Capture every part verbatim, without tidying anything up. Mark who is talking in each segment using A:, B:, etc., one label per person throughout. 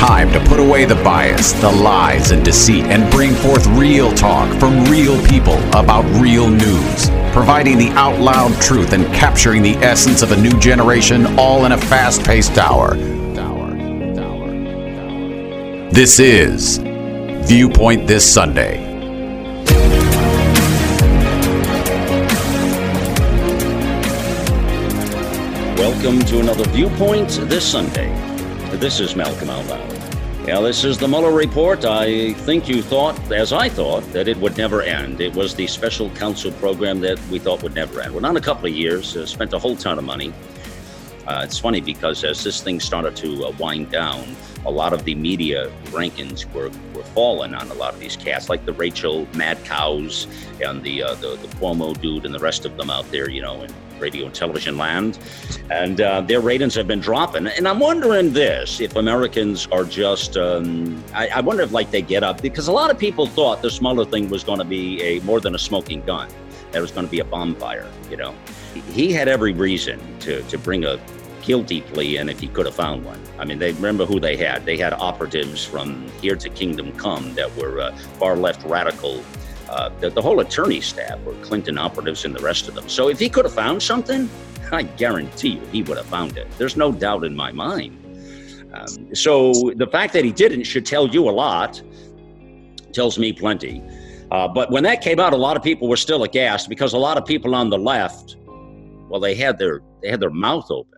A: time to put away the bias, the lies, and deceit and bring forth real talk from real people about real news, providing the out loud truth and capturing the essence of a new generation, all in a fast-paced hour. This is Viewpoint This Sunday.
B: Welcome to another Viewpoint this Sunday. This is Malcolm Alvaro. Yeah, this is the Mueller report. I think you thought, as I thought, that it would never end. It was the special counsel program that we thought would never end. Well, not a couple of years, uh, spent a whole ton of money. Uh, it's funny because as this thing started to uh, wind down, a lot of the media rankings were, were falling on a lot of these cats, like the Rachel Mad Cows and the, uh, the the Cuomo dude and the rest of them out there, you know, in radio and television land. And uh, their ratings have been dropping. And I'm wondering this, if Americans are just, um, I, I wonder if like they get up, because a lot of people thought this Mueller thing was going to be a more than a smoking gun. That it was going to be a bonfire, you know. He had every reason to, to bring a guilty plea in if he could have found one. I mean, they remember who they had. They had operatives from here to Kingdom Come that were uh, far left radical. Uh, the, the whole attorney staff were Clinton operatives and the rest of them. So if he could have found something, I guarantee you he would have found it. There's no doubt in my mind. Um, so the fact that he didn't should tell you a lot, tells me plenty. Uh, but when that came out, a lot of people were still aghast because a lot of people on the left, well, they had their they had their mouth open.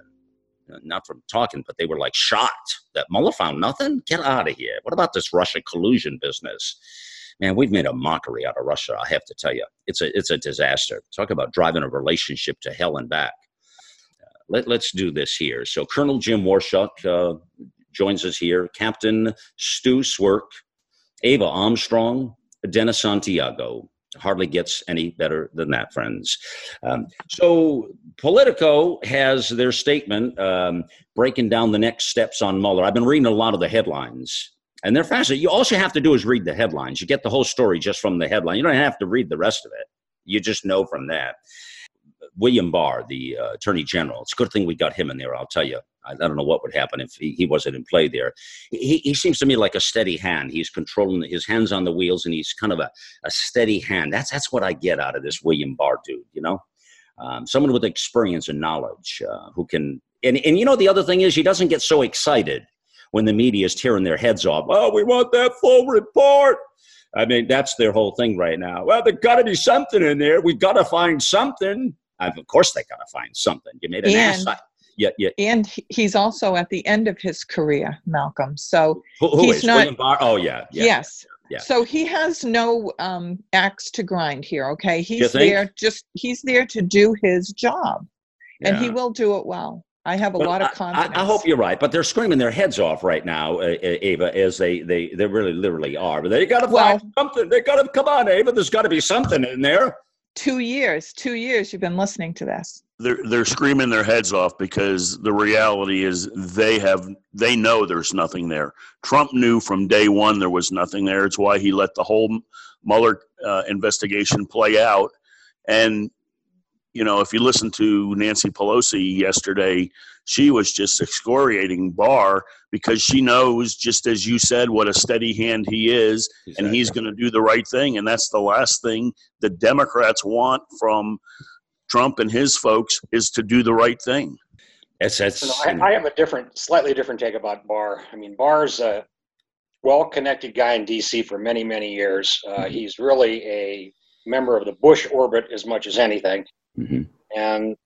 B: Not from talking, but they were like shocked that Mueller found nothing. Get out of here. What about this Russia collusion business? Man, we've made a mockery out of Russia, I have to tell you. It's a it's a disaster. Talk about driving a relationship to hell and back. Uh, let, let's do this here. So Colonel Jim Warshuk uh, joins us here. Captain Stu Swerk, Ava Armstrong, Dennis Santiago. Hardly gets any better than that, friends. Um, so Politico has their statement um, breaking down the next steps on Mueller. I've been reading a lot of the headlines, and they're fascinating. You, all you have to do is read the headlines. You get the whole story just from the headline. You don't have to read the rest of it. You just know from that. William Barr, the uh, Attorney General, it's a good thing we got him in there, I'll tell you. I, I don't know what would happen if he, he wasn't in play there. He, he seems to me like a steady hand. He's controlling his hands on the wheels, and he's kind of a, a steady hand. That's that's what I get out of this William Barr dude, you know? Um, someone with experience and knowledge uh, who can, and, and you know, the other thing is he doesn't get so excited when the media is tearing their heads off. Oh, we want that full report. I mean, that's their whole thing right now. Well, there's got to be something in there. We've got to find something. Uh, of course, they got to find something. You made an
C: and,
B: ass. Yeah, yeah.
C: And he's also at the end of his career, Malcolm. So
B: who, who
C: he's
B: is
C: not.
B: William Barr? Oh, yeah. yeah
C: yes.
B: Yeah.
C: So he has no um, axe to grind here. Okay,
B: You
C: he's
B: think?
C: there. Just he's there to do his job, and
B: Yeah.
C: he will do it well. I have a
B: Well,
C: lot of
B: I-
C: confidence.
B: I, I hope you're right, but they're screaming their heads off right now, uh, Ava, as they, they, they really literally are. But they got to
C: Well-
B: find something. They got to come on, Ava. There's got to be something in there.
C: Two years. Two years. You've been listening to this.
D: They're they're screaming their heads off because the reality is they have they know there's nothing there. Trump knew from day one there was nothing there. It's why he let the whole Mueller uh, investigation play out. And you know, if you listen to Nancy Pelosi yesterday, she was just excoriating Barr because she knows, just as you said, what a steady hand he is,
B: Exactly.
D: and he's going to do the right thing. And that's the last thing the Democrats want from Trump and his folks, is to do the right thing.
B: It's, it's,
E: You know, I, I have a different, slightly different take about Barr. I mean, Barr's a well-connected guy in D C for many, many years. Uh,
B: Mhm.
E: He's really a member of the Bush orbit as much as anything.
B: Mhm.
E: And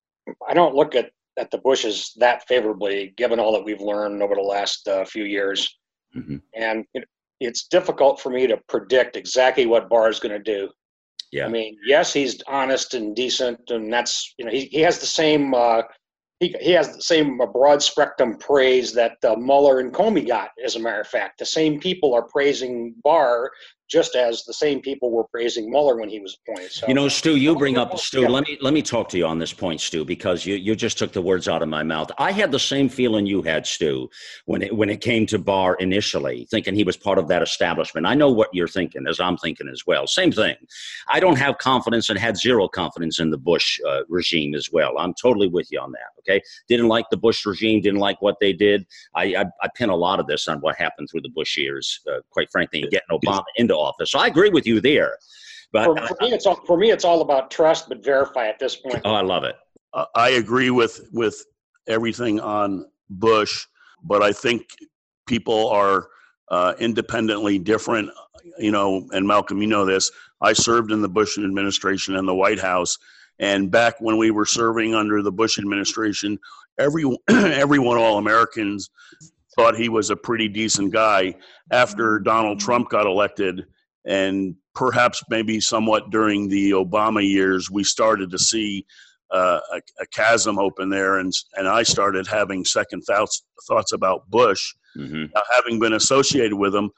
E: I don't look at, at the Bushes that favorably, given all that we've learned over the last uh, few years.
B: Mhm.
E: And it, it's difficult for me to predict exactly what Barr is going to do.
B: Yeah.
E: I mean, yes, he's honest and decent, and that's, you know, he, he has the same uh, he he has the same uh, broad spectrum praise that uh, Mueller and Comey got. As a matter of fact, the same people are praising Barr just as the same people were praising Mueller when he was appointed. So,
B: you know, Stu, you bring up Stu.
E: Yeah.
B: Let me let me talk to you on this point, Stu, because you, you just took the words out of my mouth. I had the same feeling you had, Stu, when it when it came to Barr initially, thinking he was part of that establishment. I know what you're thinking, as I'm thinking as well. Same thing. I don't have confidence and had zero confidence in the Bush uh, regime as well. I'm totally with you on that. Okay, didn't like the Bush regime, didn't like what they did. I I, I pin a lot of this on what happened through the Bush years, uh, quite frankly, and getting Obama into office. So I agree with you there. But
E: for, for me, it's all for me. It's all about trust, but verify at this point.
B: Oh, I love it.
D: Uh, I agree with with everything on Bush, but I think people are uh, independently different. You know, and Malcolm, you know this. I served in the Bush administration and the White House, and back when we were serving under the Bush administration, every everyone, all Americans, thought he was a pretty decent guy. After Donald Trump got elected, and perhaps maybe somewhat during the Obama years, we started to see uh, a, a chasm open there, and and I started having second thoughts thoughts about Bush.
B: Mm-hmm.
D: Now, having been associated with him,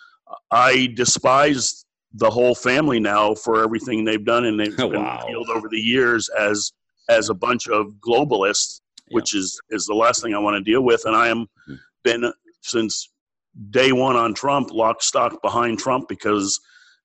D: I despise the whole family now for everything they've done, and they've
B: Oh,
D: been
B: wow.
D: revealed over the years as as a bunch of globalists,
B: Yeah.
D: which is is the last thing I want to deal with. And I am
B: Mhm.
D: been since day one on Trump, lock, stock behind Trump, because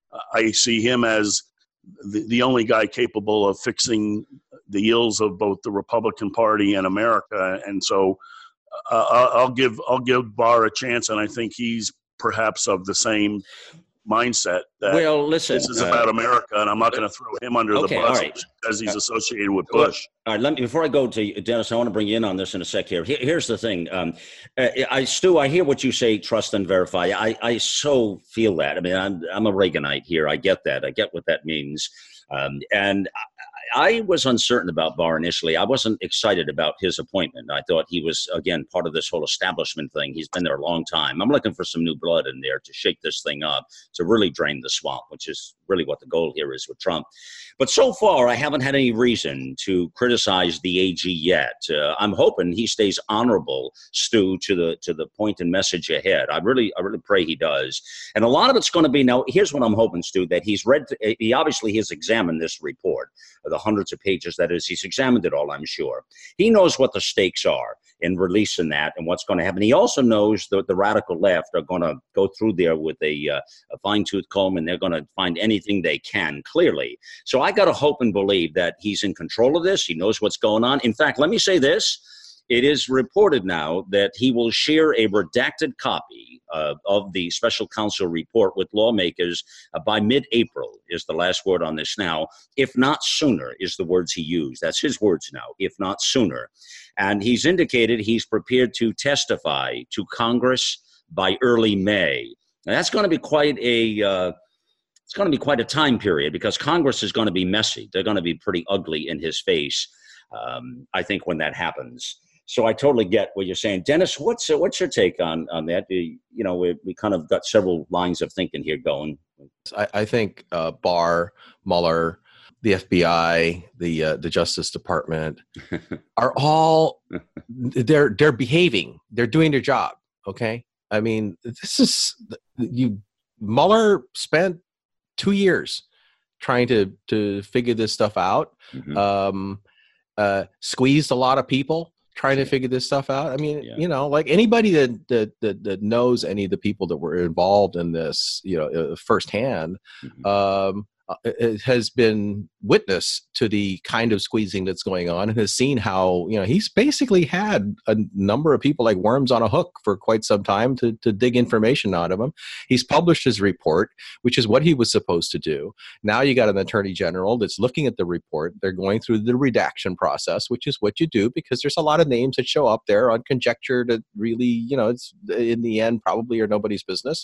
D: I see him as the, the only guy capable of fixing the ills of both the Republican Party and America. And so uh, I'll, I'll give I'll give Barr a chance, and I think he's perhaps of the same mindset that
B: Well, listen.
D: this is
B: uh,
D: about America, and I'm not going to throw him under
B: okay,
D: the bus
B: all right.
D: because he's
B: Uh,
D: associated with
B: well,
D: Bush.
B: All right, let me, before I go to you, Dennis, I want to bring you in on this in a sec here. Here- Here's the thing. Um, uh, I, Stu, I hear what you say, trust and verify. I, I so feel that. I mean, I'm, I'm a Reaganite here. I get that. I get what that means. Um, and I, I was uncertain about Barr initially. I wasn't excited about his appointment. I thought he was, again, part of this whole establishment thing. He's been there a long time. I'm looking for some new blood in there to shake this thing up, to really drain the swamp, which is really what the goal here is with Trump. But so far, I haven't had any reason to criticize the A G yet. Uh, I'm hoping he stays honorable, Stu, to the to the point and message ahead. I really, I really pray he does. And a lot of it's going to be now. Here's what I'm hoping, Stu, that he's read. He obviously has examined this report, the hundreds of pages that is. He's examined it all. I'm sure he knows what the stakes are in releasing that and what's going to happen. He also knows that the radical left are going to go through there with a, uh, a fine-tooth comb, and they're going to find anything they can, clearly. So I got to hope and believe that he's in control of this. He knows what's going on. In fact, let me say this. It is reported now that he will share a redacted copy uh, of the special counsel report with lawmakers uh, by mid-April is the last word on this now. If not sooner is the words he used. That's his words now, if not sooner. And he's indicated he's prepared to testify to Congress by early May. Now, that's going to be quite a uh, it's going to be quite a time period, because Congress is going to be messy. They're going to be pretty ugly in his face, um, I think, when that happens. So I totally get what you're saying. Dennis, what's uh, what's your take on, on that? You know, we, we kind of got several lines of thinking here going.
F: I, I think uh, Barr, Mueller, the F B I, the uh, the Justice Department are all they're they're behaving. They're doing their job. Okay, I mean, this is you. Mueller spent two years trying to to figure this stuff out.
B: Mm-hmm.
F: Um, uh, squeezed a lot of people trying to figure this stuff out. I mean,
B: Yeah.
F: you know, like anybody that, that that that knows any of the people that were involved in this, you know, uh, firsthand,
B: Mm-hmm.
F: um, uh, it has been witness to the kind of squeezing that's going on, and has seen how, you know, he's basically had a number of people like worms on a hook for quite some time to to dig information out of him. He's published his report, which is what he was supposed to do. Now you got an attorney general that's looking at the report. They're going through the redaction process, which is what you do, because there's a lot of names that show up there on conjecture that really, you know, it's in the end probably are nobody's business.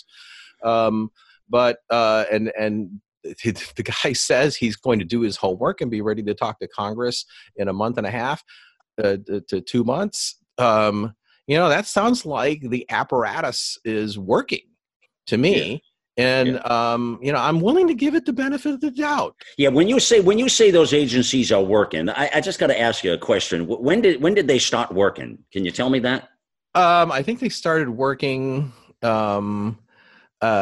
F: Um, but uh, and and the guy says he's going to do his homework and be ready to talk to Congress in a month and a half uh, to two months. Um, you know, that sounds like the apparatus is working to me. Yeah. And, yeah. um, you know, I'm willing to give it the benefit of the doubt.
B: Yeah. When you say, when you say those agencies are working, I, I just got to ask you a question. When did, when did they start working? Can you tell me that?
F: Um, I think they started working, um, uh,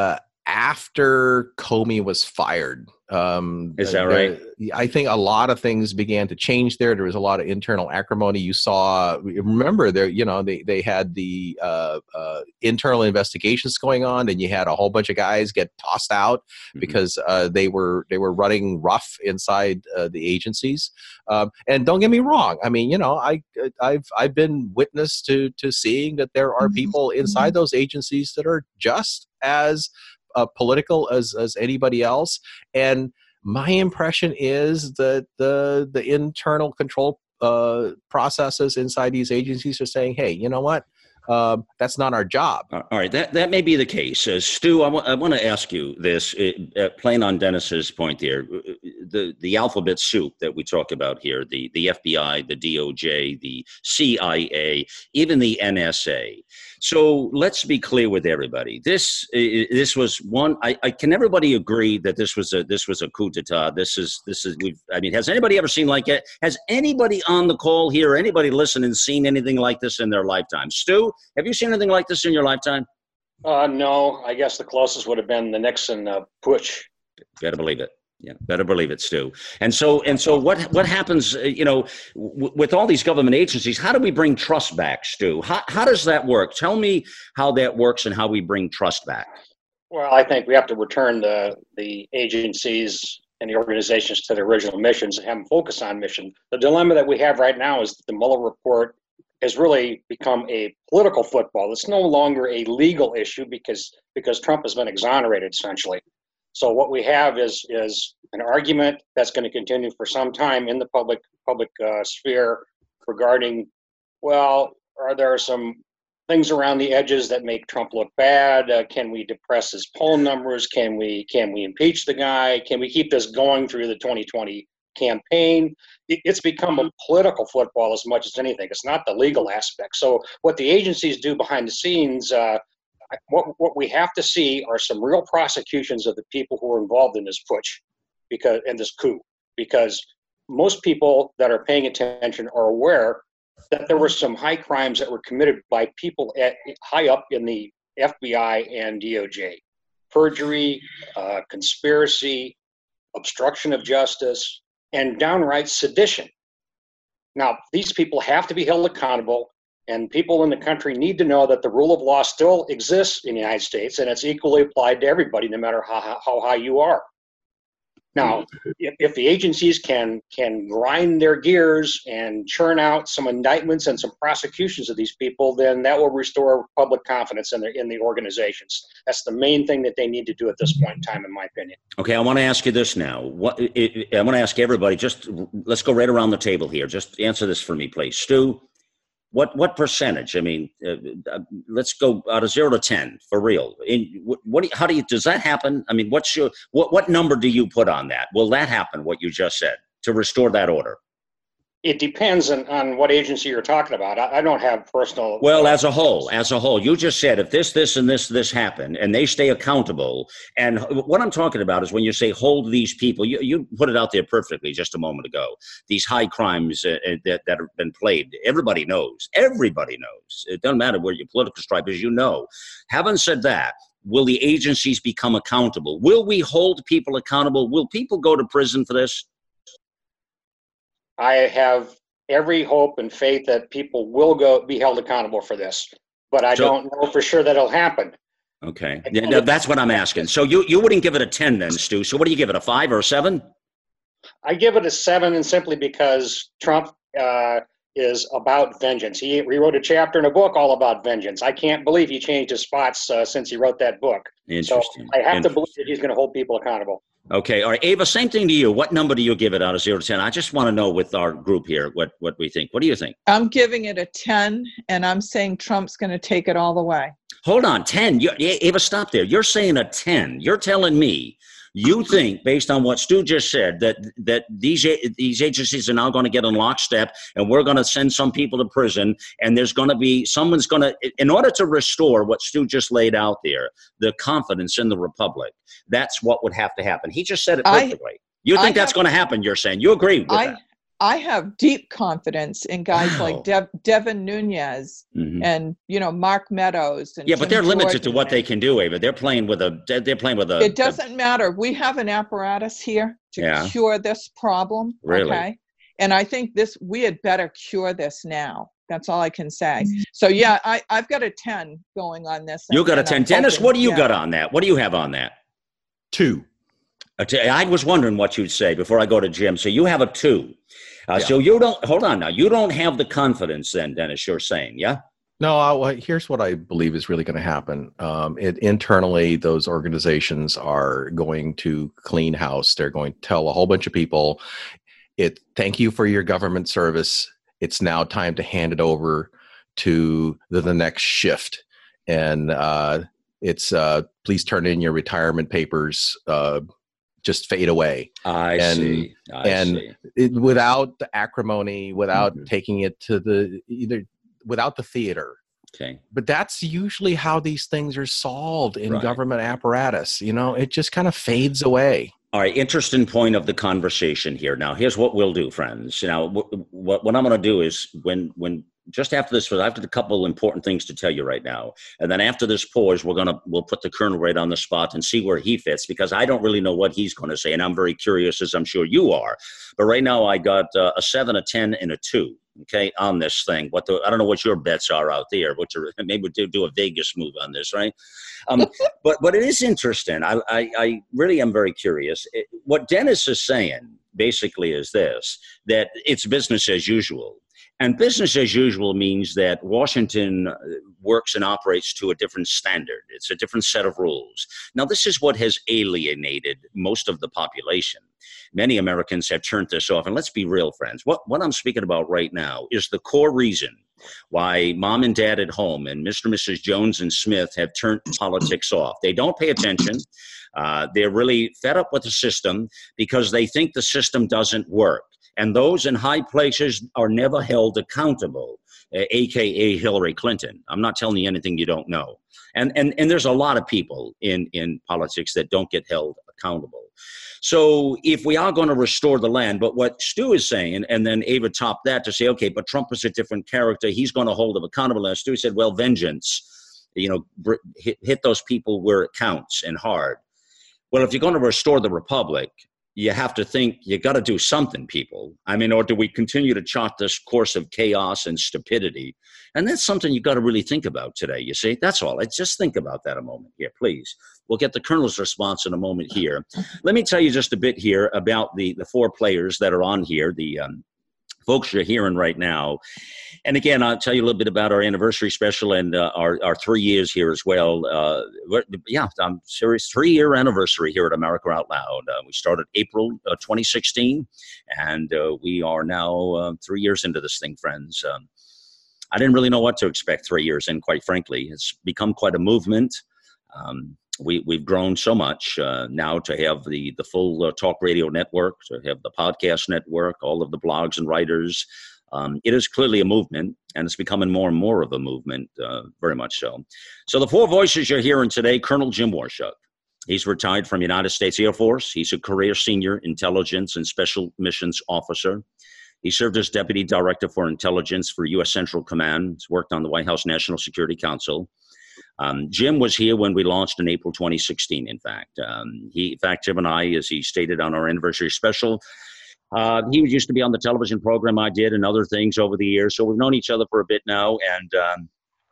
F: after Comey was fired. Um,
B: Is that
F: the,
B: right?
F: I think a lot of things began to change there. There was a lot of internal acrimony. You saw, remember there, you know, they, they had the uh, uh, internal investigations going on, and you had a whole bunch of guys get tossed out mm-hmm. because uh, they were they were running rough inside uh, the agencies. Um, and don't get me wrong. I mean, you know, I I've I've been witness to to seeing that there are people inside those agencies that are just as Uh, political as as anybody else, and my impression is that the the internal control uh, processes inside these agencies are saying, "Hey, you know what? Um, that's not our job."
B: All right, that that may be the case. Uh, Stu, I, w- I want to ask you this, uh, playing on Dennis's point here, the the alphabet soup that we talk about here, the the F B I, the D O J, the C I A, even the N S A. So let's be clear with everybody. This uh, this was one. I, I can everybody agree that this was a this was a coup d'état. This is this is. We've. I mean, has anybody ever seen like it? Has anybody on the call here, anybody listening, seen anything like this in their lifetime? Stu, have you seen anything like this in your lifetime?
E: Uh, no, I guess the closest would have been the Nixon uh, putsch.
B: Better believe it. Yeah, better believe it, Stu. And so, and so, what what happens? Uh, you know, w- with all these government agencies, how do we bring trust back, Stu? How how does that work? Tell me how that works and how we bring trust back.
E: Well, I think we have to return the the agencies and the organizations to their original missions and have them focus on mission. The dilemma that we have right now is that the Mueller report has really become a political football. It's no longer a legal issue because because Trump has been exonerated, essentially. So what we have is is an argument that's going to continue for some time in the public public uh, sphere regarding, well, are there some things around the edges that make Trump look bad? Uh, can we depress his poll numbers? Can we can we impeach the guy? Can we keep this going through the twenty twenty campaign? It, it's become a political football as much as anything. It's not the legal aspect. So what the agencies do behind the scenes, uh, What what we have to see are some real prosecutions of the people who were involved in this putsch, because in this coup, because most people that are paying attention are aware that there were some high crimes that were committed by people at high up in the F B I and D O J, perjury, uh, conspiracy, obstruction of justice, and downright sedition. Now, these people have to be held accountable. And people in the country need to know that the rule of law still exists in the United States, and it's equally applied to everybody, no matter how, how high you are. Now, if, if the agencies can can grind their gears and churn out some indictments and some prosecutions of these people, then that will restore public confidence in the in the organizations. That's the main thing that they need to do at this point in time, in my opinion.
B: Okay, I want to ask you this now. What it, I want to ask everybody. Just let's go right around the table here. Just answer this for me, please, Stu. What what percentage? I mean, uh, let's go out of zero to ten for real. In, what, what do you, how do you does that happen? I mean, what's your what what number do you put on that? Will that happen? What you just said to restore that order?
E: It depends on, on what agency you're talking about. I, I don't have personal.
B: Well, as a whole, as a whole, you just said if this, this, and this, this happen, and they stay accountable. And what I'm talking about is when you say hold these people, you, you put it out there perfectly just a moment ago. These high crimes uh, that, that have been played, everybody knows. Everybody knows. It doesn't matter where your political stripe is, you know. Having said that, will the agencies become accountable? Will we hold people accountable? Will people go to prison for this?
E: I have every hope and faith that people will go be held accountable for this, but I
B: so,
E: don't know for sure that it'll happen.
B: Okay, yeah, that's what I'm asking. So you, you wouldn't give it a ten then, Stu. So what do you give it, a five or a seven?
E: I give it a seven, and simply because Trump uh, is about vengeance. He, he wrote a chapter in a book all about vengeance. I can't believe he changed his spots uh, since he wrote that book.
B: Interesting.
E: So I have to believe that he's going to hold people accountable.
B: Okay. All right. Ava, same thing to you. What number do you give it out of zero to ten? I just want to know with our group here what, what we think. What do you think?
C: I'm giving it a ten, and I'm saying Trump's going to take it all the way.
B: Hold on. ten. You, Ava, stop there. You're saying a ten. You're telling me you think, based on what Stu just said, that that these these agencies are now going to get in lockstep, and we're going to send some people to prison, and there's going to be someone's going to, in order to restore what Stu just laid out there, the confidence in the republic. That's what would have to happen. He just said it perfectly. I, you think I that's have, going to happen? You're saying you agree with
C: I,
B: that?
C: I have deep confidence in guys
B: Wow.
C: like Dev, Devin Nunes
B: Mhm.
C: and, you know, Mark Meadows. And
B: Yeah, but
C: Jim
B: they're limited to
C: Jordan
B: what they
C: and-
B: can do, Ava. They're playing with a. They're playing with a.
C: It doesn't matter. We have an apparatus here to
B: Yeah.
C: cure this problem.
B: Really?
C: Okay. And I think this, we had better cure this now. That's all I can say. So yeah, I, I've got a ten going on this.
B: You
C: and-
B: got a
C: and I'm
B: ten, Dennis.
C: hoping-
B: What do you
C: yeah.
B: got on that? What do you have on that?
F: Two.
B: A t- I was wondering what you'd say before I go to Jim. So you have a two. Uh,
F: Yeah.
B: So you don't. Hold on now. You don't have the confidence, then, Dennis. You're saying, yeah.
F: No, I, well, here's what I believe is really going to happen. Um, it, internally, those organizations are going to clean house. They're going to tell a whole bunch of people, "It. Thank you for your government service. It's now time to hand it over to the, the next shift." And uh, it's uh, please turn in your retirement papers. Uh, just fade away.
B: I
F: And-
B: see. I
F: and
B: see.
F: it, without the acrimony, without
B: Mhm.
F: taking it to the either without the theater.
B: Okay.
F: But that's usually how these things are solved in
B: Right.
F: government apparatus. You know, it just kind of fades away.
B: All right, interesting point of the conversation here. Now, here's what we'll do, friends. Now, w- what what I'm going to do is when when just after this, I have a couple important things to tell you right now, and then after this pause, we're gonna we'll put the Colonel right on the spot and see where he fits, because I don't really know what he's going to say, and I'm very curious, as I'm sure you are. But right now, I got uh, a seven, a ten, and a two. Okay, on this thing. What the I don't know what your bets are out there. What your maybe do do a Vegas move on this, right? Um, but but it is interesting. I, I I really am very curious. It, what Dennis is saying basically is this: that it's business as usual. And business as usual means that Washington works and operates to a different standard. It's a different set of rules. Now, this is what has alienated most of the population. Many Americans have turned this off. And let's be real, friends. What, what I'm speaking about right now is the core reason why mom and dad at home and Mister and Missus Jones and Smith have turned politics off. They don't pay attention. Uh, they're really fed up with the system because they think the system doesn't work. And those in high places are never held accountable, uh, A K A Hillary Clinton. I'm not telling you anything you don't know. And, and, and there's a lot of people in, in politics that don't get held accountable. So if we are going to restore the land, but what Stu is saying, and then Ava topped that to say, okay, but Trump is a different character. He's going to hold them accountable. And Stu said, well, vengeance, you know, br- hit, hit those people where it counts and hard. Well, if you're going to restore the republic, you have to think you got to do something, people. I mean, or do we continue to chart this course of chaos and stupidity? And that's something you got to really think about today. You see, that's all. Let's just think about that a moment here, please. We'll get the Colonel's response in a moment here. Let me tell you just a bit here about the, the four players that are on here, the um, folks you're hearing right now. And again, I'll tell you a little bit about our anniversary special and uh, our, our three years here as well. Uh, yeah, I'm serious. Three-year anniversary here at America Out Loud. Uh, we started April uh, twenty sixteen, and uh, we are now uh, three years into this thing, friends. Um, I didn't really know what to expect three years in, quite frankly. It's become quite a movement. Um, we, we've grown so much uh, now to have the, the full uh, talk radio network, to have the podcast network, all of the blogs and writers. Um, it is clearly a movement, and it's becoming more and more of a movement, uh, very much so. So the four voices you're hearing today, Colonel Jim Warshaw. He's retired from United States Air Force. He's a career senior intelligence and special missions officer. He served as Deputy Director for Intelligence for U S Central Command. He's worked on the White House National Security Council. Um, Jim was here when we launched in April twenty sixteen, in fact. Um, he, in fact, Jim and I, as he stated on our anniversary special, uh, he used to be on the television program I did and other things over the years. So we've known each other for a bit now. And um,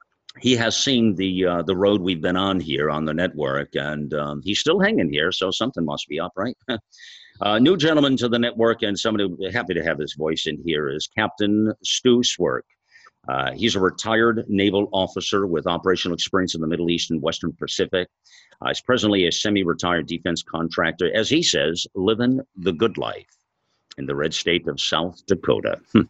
B: he has seen the uh, the road we've been on here on the network. And um, he's still hanging here, so something must be up, right? Uh, new gentleman to the network, and somebody happy to have his voice in here, is Captain Stu Swerk. Uh, he's a retired naval officer with operational experience in the Middle East and Western Pacific. Uh, he's presently a semi-retired defense contractor, as he says, living the good life in the red state of South Dakota. uh,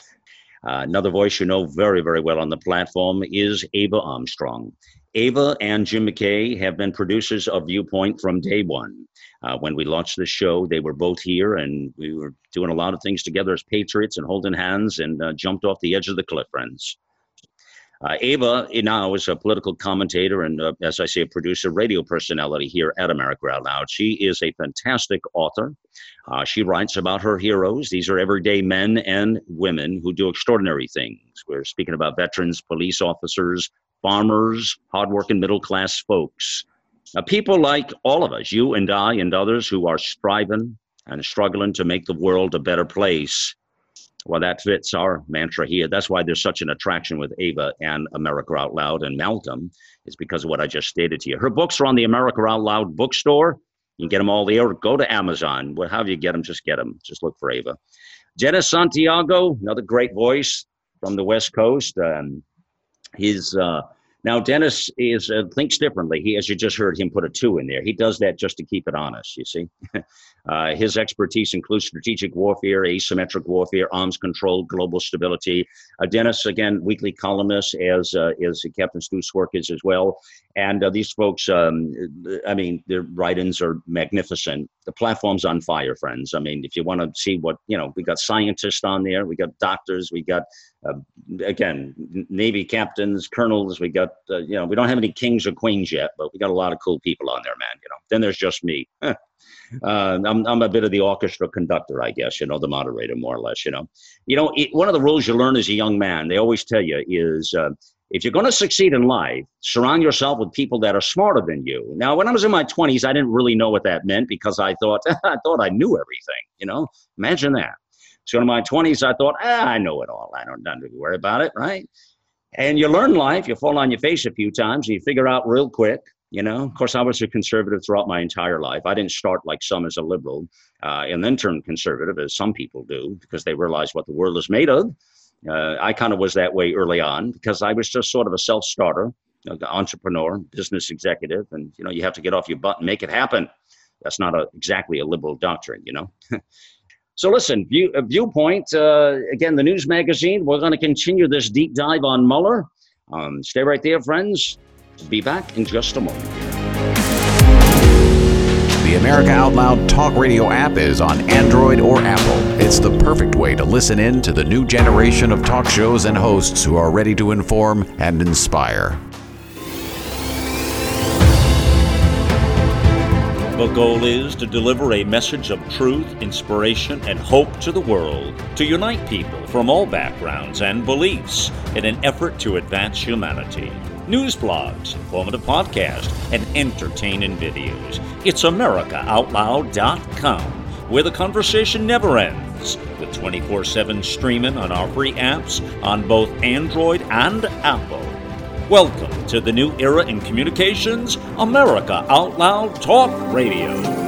B: another voice you know very, very well on the platform is Ava Armstrong. Ava and Jim McKay have been producers of Viewpoint from day one. Uh, when we launched the show, they were both here, and we were doing a lot of things together as patriots and holding hands, and uh, jumped off the edge of the cliff, friends. Uh, Ava now is a political commentator and, uh, as I say, a producer, radio personality here at America Out Loud. She is a fantastic author. Uh, she writes about her heroes. These are everyday men and women who do extraordinary things. We're speaking about veterans, police officers, farmers, hardworking middle-class folks. Uh, people like all of us, you and I and others who are striving and struggling to make the world a better place. Well, that fits our mantra here. That's why there's such an attraction with Ava and America Out Loud and Malcolm, is because of what I just stated to you. Her books are on the America Out Loud bookstore. You can get them all there. Go to Amazon. Well, however you get them, just get them. Just look for Ava. Dennis Santiago, another great voice from the West Coast. Um, he's uh, now Dennis is uh, thinks differently. He, as you just heard him put a two in there. He does that just to keep it honest. You see. Uh, his expertise includes strategic warfare, asymmetric warfare, arms control, global stability. Uh, Dennis, again, weekly columnist, as uh, is Captain Stu Swerk is as well. And uh, these folks, um, I mean, their write-ins are magnificent. The platform's on fire, friends. I mean, if you want to see what, you know, we got scientists on there, we got doctors, we got, uh, again, Navy captains, colonels, we got, uh, you know, we don't have any kings or queens yet, but we got a lot of cool people on there, man. You know, then there's just me. Uh, I'm, I'm a bit of the orchestra conductor, I guess, you know, the moderator, more or less, you know. You know, it, one of the rules you learn as a young man, they always tell you, is uh, if you're going to succeed in life, surround yourself with people that are smarter than you. Now, when I was in my twenties, I didn't really know what that meant because I thought, I thought I knew everything, you know. Imagine that. So in my twenties, I thought, ah, I know it all. I don't, don't worry about it, right? And you learn life. You fall on your face a few times, and you figure out real quick. You know, of course, I was a conservative throughout my entire life. I didn't start like some as a liberal uh, and then turn conservative, as some people do, because they realize what the world is made of. Uh, I kind of was that way early on because I was just sort of a self-starter, you know, the entrepreneur, business executive. And, you know, you have to get off your butt and make it happen. That's not a, exactly a liberal doctrine, you know. So listen, view, uh, Viewpoint, uh, again, the news magazine. We're going to continue this deep dive on Mueller. Um, stay right there, friends. Be back in just a moment.
A: The America Out Loud Talk Radio app is on Android or Apple. It's the perfect way to listen in to the new generation of talk shows and hosts who are ready to inform and inspire.
G: The goal is to deliver a message of truth, inspiration, and hope to the world, to unite people from all backgrounds and beliefs in an effort to advance humanity. News blogs, informative podcasts, and entertaining videos. It's America Out Loud dot com, where the conversation never ends, with twenty-four seven streaming on our free apps on both Android and Apple. Welcome to the new era in communications, America Out Loud Talk Radio.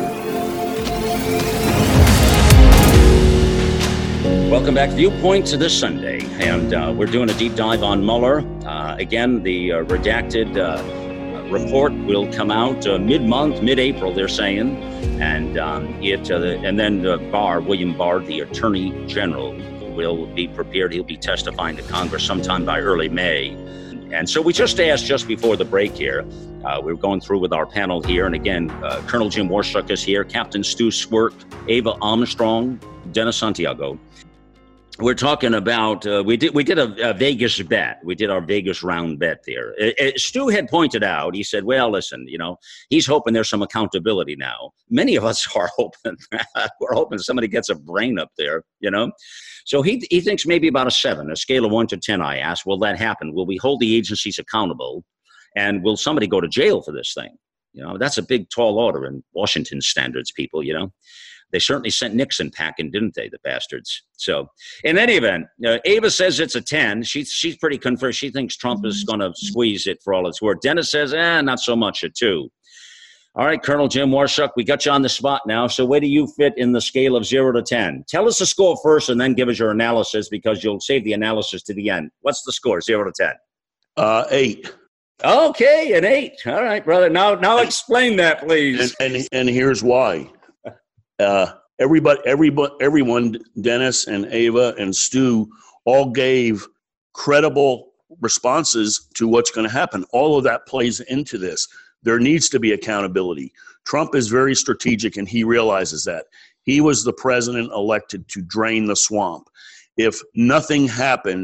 B: Welcome back to Viewpoint this Sunday, and uh, we're doing a deep dive on Mueller. Uh, again, the uh, redacted uh, report will come out uh, mid-month, mid-April, they're saying, and um, it, uh, and then uh, Barr, William Barr, the Attorney General, will be prepared. He'll be testifying to Congress sometime by early May. And so we just asked just before the break here, uh, we were going through with our panel here, and again, uh, Colonel Jim Warsuk is here, Captain Stu Swerk, Ava Armstrong, Dennis Santiago. We're talking about, uh, we did we did a, a Vegas bet. We did our Vegas round bet there. Uh, uh, Stu had pointed out, he said, well, listen, you know, he's hoping there's some accountability now. Many of us are hoping, we're hoping somebody gets a brain up there, you know. So he he thinks maybe about a seven, a scale of one to ten, I asked, will that happen? Will we hold the agencies accountable? And will somebody go to jail for this thing? You know, that's a big, tall order in Washington standards, people, you know. They certainly sent Nixon packing, didn't they, the bastards? So, in any event, uh, Ava says it's a ten. She's she's pretty confirmed. She thinks Trump is going to squeeze it for all it's worth. Dennis says, eh, not so much, a two. All right, Colonel Jim Warsuk, we got you on the spot now. So where do you fit in the scale of zero to ten? Tell us the score first and then give us your analysis because you'll save the analysis to the end. What's the score, zero to ten?
D: Uh, eight.
B: Okay, an eight. All right, brother. Now, now explain that, please.
D: And and, and here's why. Uh, everybody, everybody, everyone, Dennis and Ava and Stu, all gave credible responses to what's going to happen. All of that plays into this. There needs to be accountability. Trump is very strategic, and he realizes that. He was the president elected to drain the swamp. If nothing happens,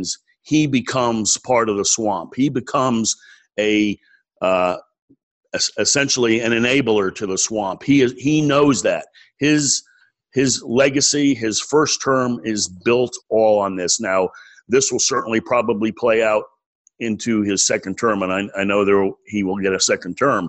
D: he becomes part of the swamp. He becomes a uh, essentially an enabler to the swamp. He is, he knows that his his legacy, his first term, is built all on this. Now, this will certainly probably play out into his second term, and I, I know there will, he will get a second term,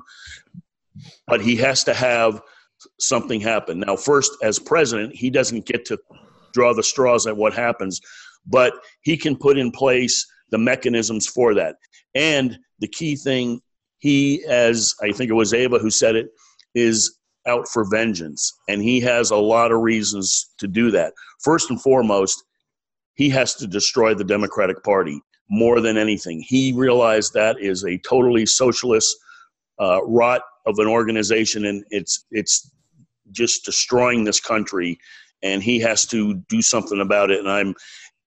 D: but he has to have something happen. Now, first, as president, he doesn't get to draw the straws at what happens, but he can put in place the mechanisms for that. And the key thing, he, as I think it was Ava who said it, is out for vengeance. And he has a lot of reasons to do that. First and foremost, he has to destroy the Democratic Party more than anything. He realized that is a totally socialist uh, rot of an organization, and it's it's just destroying this country, and he has to do something about it. And I'm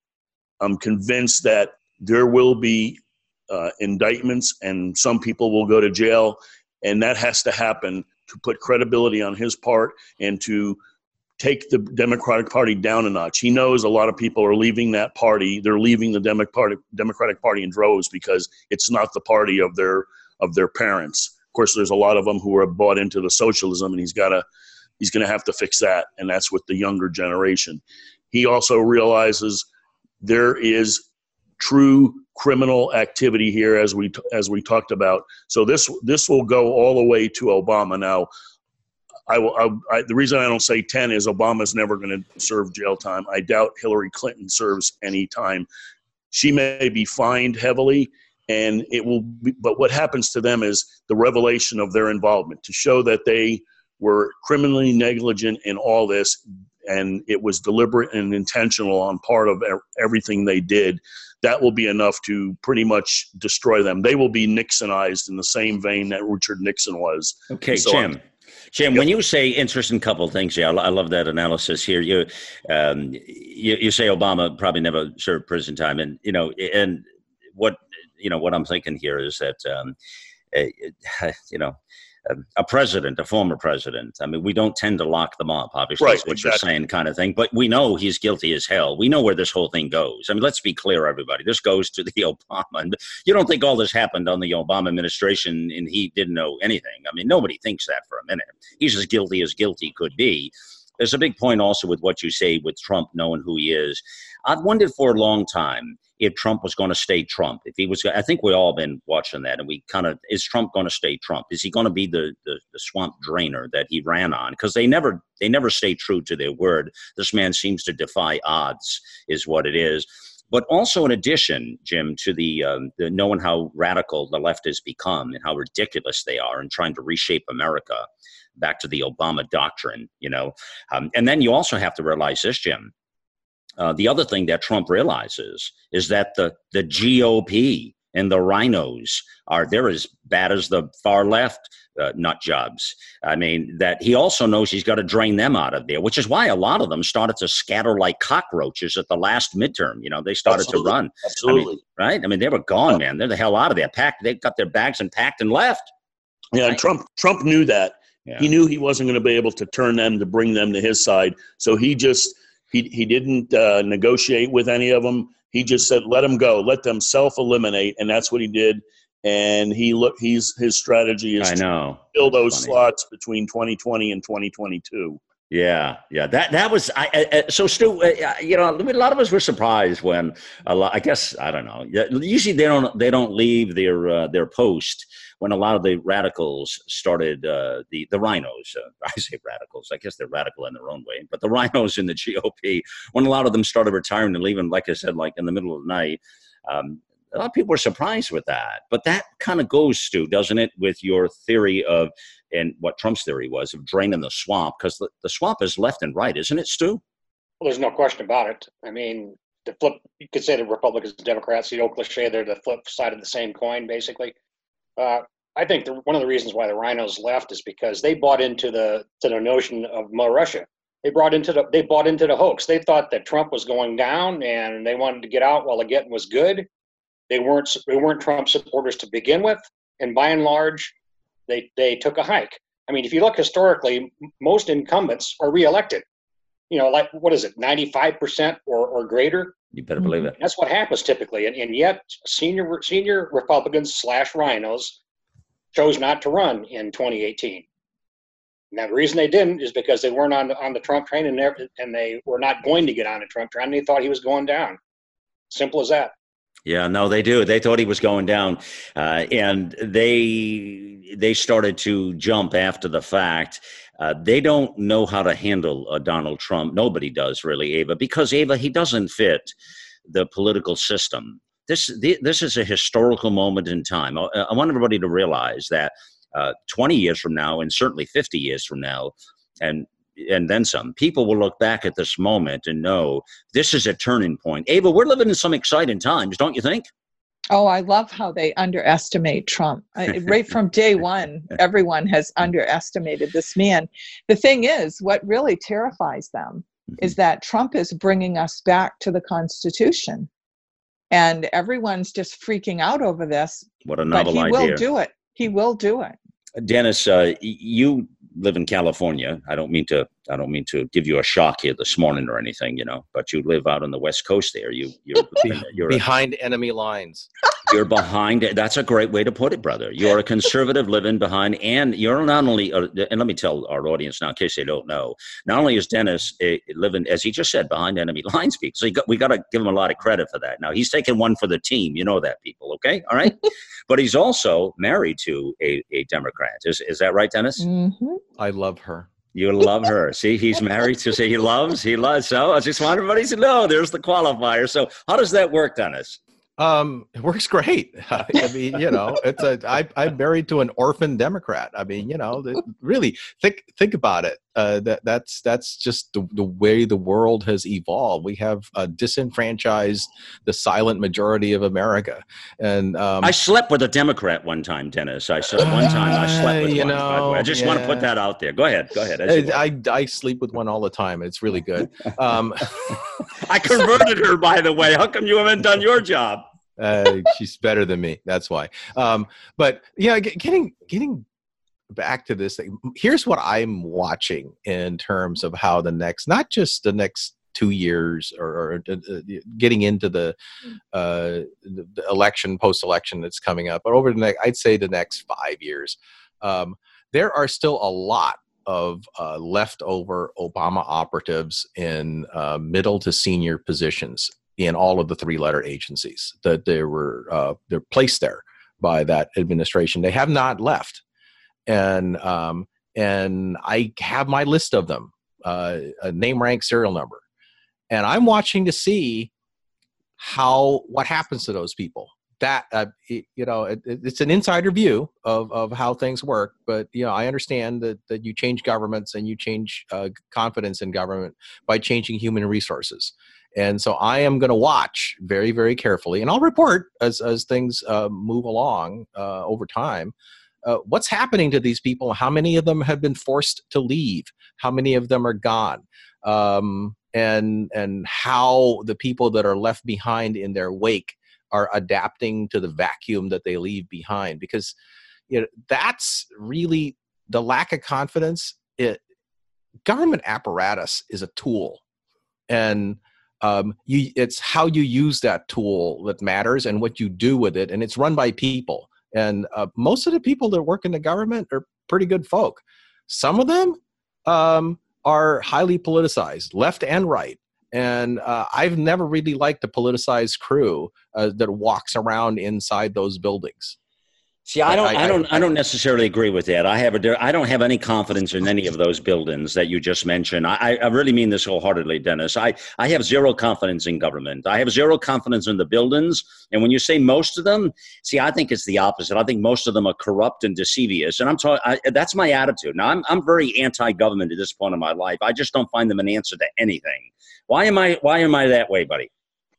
D: I'm convinced that there will be uh, indictments, and some people will go to jail, and that has to happen to put credibility on his part and to take the Democratic Party down a notch. He knows a lot of people are leaving that party. They're leaving the Democratic Democratic Party in droves because it's not the party of their of their parents. Of course, there's a lot of them who are bought into the socialism, and he's got to he's going to have to fix that, and that's with the younger generation. He also realizes there is true criminal activity here, as we as we talked about. So this this will go all the way to Obama. Now, I will. I, I, the reason I don't say ten is Obama's never going to serve jail time. I doubt Hillary Clinton serves any time. She may be fined heavily, and it will be, but what happens to them is the revelation of their involvement to show that they were criminally negligent in all this, and it was deliberate and intentional on part of everything they did. That will be enough to pretty much destroy them. They will be Nixonized in the same vein that Richard Nixon was.
B: Okay,
D: so
B: Jim.
D: On.
B: Jim,
D: Yep.
B: when you say interesting couple of things, yeah, I love that analysis here. You, um, you, you say Obama probably never served prison time, and you know, and what you know, what I'm thinking here is that, um, uh, you know, a president, a former president. I mean, we don't tend to lock them up, obviously,
D: Right,
B: is what
D: exactly.
B: you're saying, kind of thing. But we know he's guilty as hell. We know where this whole thing goes. I mean, let's be clear, everybody. This goes to the Obama. And you don't think all this happened on the Obama administration and he didn't know anything. I mean, nobody thinks that for a minute. He's as guilty as guilty could be. There's a big point also with what you say with Trump knowing who he is. I've wondered for a long time if Trump was going to stay Trump. If he was, I think we all been watching that, and we kind of, is Trump going to stay Trump? Is he going to be the, the the swamp drainer that he ran on? Because they never they never stay true to their word. This man seems to defy odds, is what it is. But also, in addition, Jim, to the, um, the knowing how radical the left has become and how ridiculous they are in trying to reshape America, back to the Obama doctrine, you know. Um, and then you also have to realize this, Jim. Uh, the other thing that Trump realizes is that the, the G O P and the rhinos are, they're as bad as the far left uh, nut jobs. I mean, that he also knows he's got to drain them out of there, which is why a lot of them started to scatter like cockroaches at the last midterm. You know, they started
D: Absolutely.
B: to run.
D: Absolutely.
B: I mean, right? I mean, they were gone, man. They're the hell out of there. Packed. They got their bags and packed and left.
D: Yeah, and Trump Trump knew that.
B: Yeah.
D: He knew he wasn't going to be able to turn them to bring them to his side. So he just he he didn't uh, negotiate with any of them. He just said, "Let them go. Let them self-eliminate," and that's what he did. And he look he's his strategy is
B: I know.
D: to fill those
B: Funny.
D: slots between twenty twenty and twenty twenty-two.
B: Yeah, yeah. That that was I. I so Stu, uh, you know, a lot of us were surprised when a lot. I guess I don't know. Usually they don't they don't leave their uh, their post when a lot of the radicals started uh, the the rhinos. Uh, I say radicals. I guess they're radical in their own way, but the rhinos in the G O P, when a lot of them started retiring and leaving, like I said, like in the middle of the night. Um, A lot of people were surprised with that, but that kind of goes, Stu, doesn't it, with your theory of, and what Trump's theory was, of draining the swamp, because the, the swamp is left and right, isn't it, Stu?
E: Well, there's no question about it. I mean, the flip, you could say the Republicans and Democrats, the old cliche, they're the flip side of the same coin, basically. Uh, I think the, one of the reasons why the rhinos left is because they bought into the to the notion of more Russia. They brought into the they bought into the hoax. They thought that Trump was going down, and they wanted to get out while the getting was good. They weren't they weren't Trump supporters to begin with, and by and large, they they took a hike. I mean, if you look historically, most incumbents are reelected. You know, like what is it, ninety-five percent or or greater
B: You better believe it.
E: That's what happens typically. And, and yet senior senior Republicans slash rhinos chose not to run in twenty eighteen. Now, the reason they didn't is because they weren't on the, on the Trump train, and, and they were not going to get on the Trump train. They thought he was going down. Simple as that.
B: Yeah, no, they do. They thought he was going down, uh, and they they started to jump after the fact. Uh, they don't know how to handle uh, Donald Trump. Nobody does, really, Ava, because, Ava, he doesn't fit the political system. This this is a historical moment in time. I, I want everybody to realize that uh, twenty years from now, and certainly fifty years from now, and and then some, people will look back at this moment and know this is a turning point. Ava, we're living in some exciting times, don't you think?
C: Oh, I love how they underestimate Trump. I, right from day one, everyone has underestimated this man. The thing is, what really terrifies them mm-hmm. is that Trump is bringing us back to the Constitution. And everyone's just freaking out over this.
B: What a novel
C: but he
B: idea.
C: will do it. He will do it.
B: Dennis, uh, you live in California. I don't mean to. I don't mean to give you a shock here this morning or anything, you know. But you live out on the West Coast. There, you you're, you're
F: behind a, enemy lines.
B: You're behind. That's a great way to put it, brother. You're a conservative living behind, and you're not only. Uh, and let me tell our audience now, in case they don't know. Not only is Dennis uh, living, as he just said, behind enemy lines, people. So you got, we got to give him a lot of credit for that. Now he's taking one for the team. You know that, people. Okay, all right. But he's also married to a, a Democrat. Is is that right, Dennis?
C: Mm-hmm.
F: I love her.
B: You love her. See, he's married to say he loves, he loves. So I just want everybody to know there's the qualifier. So how does that work, Dennis?
F: Um, it works great. I mean, you know, it's a, I, I'm married to an orphan Democrat. I mean, you know, really think, think about it. Uh, that that's, that's just the, the way the world has evolved. We have uh, disenfranchised the silent majority of America. And, um,
B: I slept with a Democrat one time, Dennis. I said one time I slept with
F: you
B: one,
F: know,
B: by the way. I just
F: yeah.
B: want to put that out there. Go ahead. Go ahead.
F: I, I, I sleep with one all the time. It's really good. Um,
B: I converted her, by the way. How come you haven't done your job?
F: Uh, she's better than me. That's why. Um, but yeah, getting getting back to this thing. Here's what I'm watching in terms of how the next, not just the next two years, or, or uh, getting into the, uh, the, the election, post-election that's coming up, but over the next, I'd say the next five years, um, there are still a lot of uh, leftover Obama operatives in uh, middle to senior positions in all of the three-letter agencies that they were uh, they're placed there by that administration. They have not left, and um, and I have my list of them, uh, a name, rank, serial number, and I'm watching to see how what happens to those people. That uh, it, you know, it, it's an insider view of of how things work, but you know, I understand that that you change governments and you change uh, confidence in government by changing human resources. And so I am going to watch very, very carefully, and I'll report as as things uh, move along uh, over time. Uh, what's happening to these people? How many of them have been forced to leave? How many of them are gone? Um, and and how the people that are left behind in their wake are adapting to the vacuum that they leave behind? Because you know, that's really the lack of confidence. It, government apparatus is a tool, and Um, you, it's how you use that tool that matters, and what you do with it. And it's run by people. And uh, most of the people that work in the government are pretty good folk. Some of them um, are highly politicized, left and right. And uh, I've never really liked the politicized crew uh, that walks around inside those buildings.
B: See, I don't, I, I don't,
F: I,
B: I don't necessarily agree with that. I have a, I don't have any confidence in any of those buildings that you just mentioned. I, I really mean this wholeheartedly, Dennis. I, I have zero confidence in government. I have zero confidence in the buildings. And when you say most of them, see, I think it's the opposite. I think most of them are corrupt and deceivious. And I'm talking, that's my attitude. Now, I'm, I'm very anti-government at this point in my life. I just don't find them an answer to anything. Why am I, why am I that way, buddy?